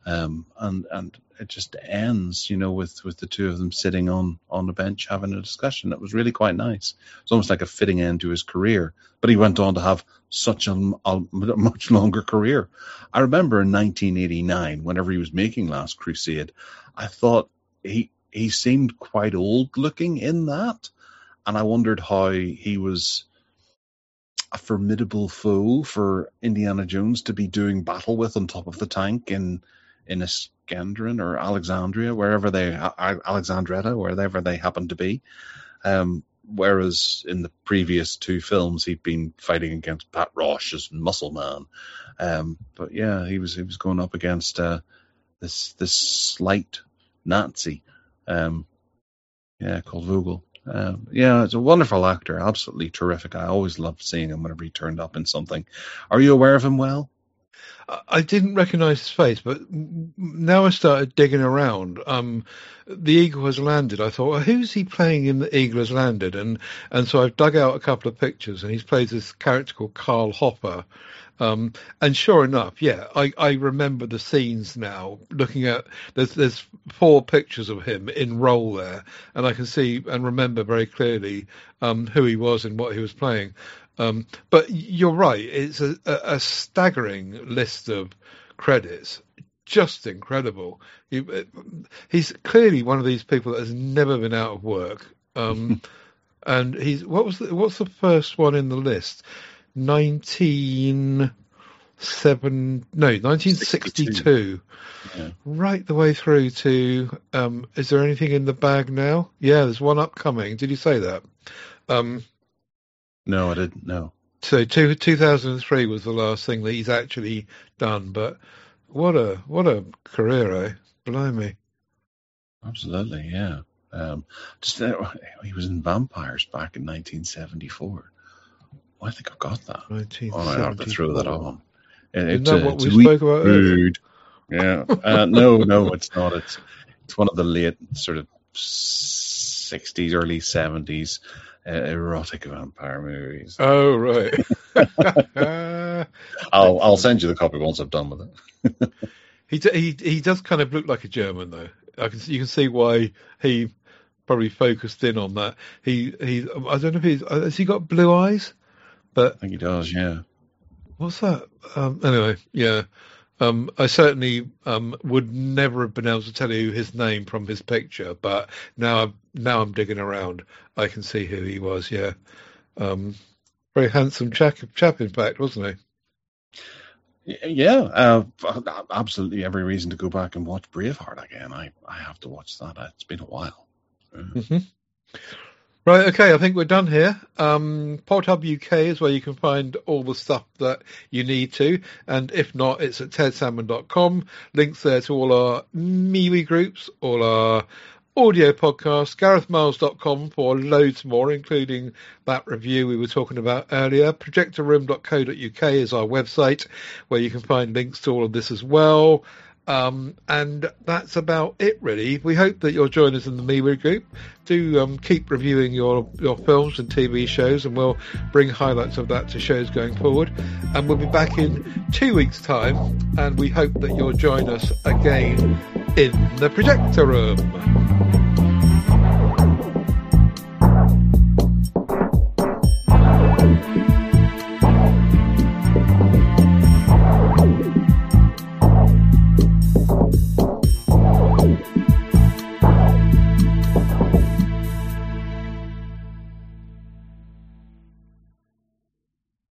and it just ends, with the two of them sitting on the bench having a discussion. It was really quite nice. It's almost like a fitting end to his career. But he went on to have such a much longer career. I remember in 1989, whenever he was making Last Crusade, I thought he seemed quite old looking in that, and I wondered how he was a formidable foe for Indiana Jones to be doing battle with on top of the tank in Iskandrin or Alexandria, wherever they happen to be. Whereas in the previous two films, he'd been fighting against Pat Roche as Muscle Man. But yeah, he was going up against this slight Nazi, called Vogel. It's a wonderful actor, absolutely terrific. I always loved seeing him whenever he turned up in something. Are you aware of him well? I didn't recognise his face, but now I started digging around. The Eagle Has Landed. I thought, well, who's he playing in The Eagle Has Landed? And so I've dug out a couple of pictures, and he's played this character called Karl Hopper. And sure enough, I remember the scenes now. Looking at there's 4 pictures of him in role there, and I can see and remember very clearly who he was and what he was playing. But you're right; it's a staggering list of credits, just incredible. He's clearly one of these people that has never been out of work. And what's the first one in the list? 1962. Yeah. Right the way through to. Is there anything in the bag now? Yeah, there's one upcoming. Did you say that? No, I didn't. No. So 2003 was the last thing that he's actually done. But what a career, eh? Blimey. Absolutely, yeah. He was in Vampires back in 1974. I think I've got that. I have to throw that on. Isn't that what we spoke about earlier? Yeah. No, it's not. It's one of the late sort of 60s, early 70s erotic vampire movies. Oh, right. I'll send you the copy once I'm done with it. He does kind of look like a German, though. You can see why he probably focused in on that. I don't know if has he got blue eyes? But I think he does, yeah. What's that? Anyway, yeah. I certainly would never have been able to tell you his name from his picture, but now I'm digging around. I can see who he was, yeah. Very handsome chap, in fact, wasn't he? Yeah, absolutely every reason to go back and watch Braveheart again. I have to watch that. It's been a while. Mm-hmm. Right, okay, I think we're done here. PodHub UK is where you can find all the stuff that you need to, and if not, it's at tedsalmon.com. Links there to all our MeWe groups, all our audio podcasts, garethmiles.com for loads more, including that review we were talking about earlier. projectorroom.co.uk is our website, where you can find links to all of this as well. And that's about it, really. We hope that you'll join us in the MeWe group. Do keep reviewing your films and TV shows, and we'll bring highlights of that to shows going forward. And we'll be back in 2 weeks' time, and we hope that you'll join us again in the projector room.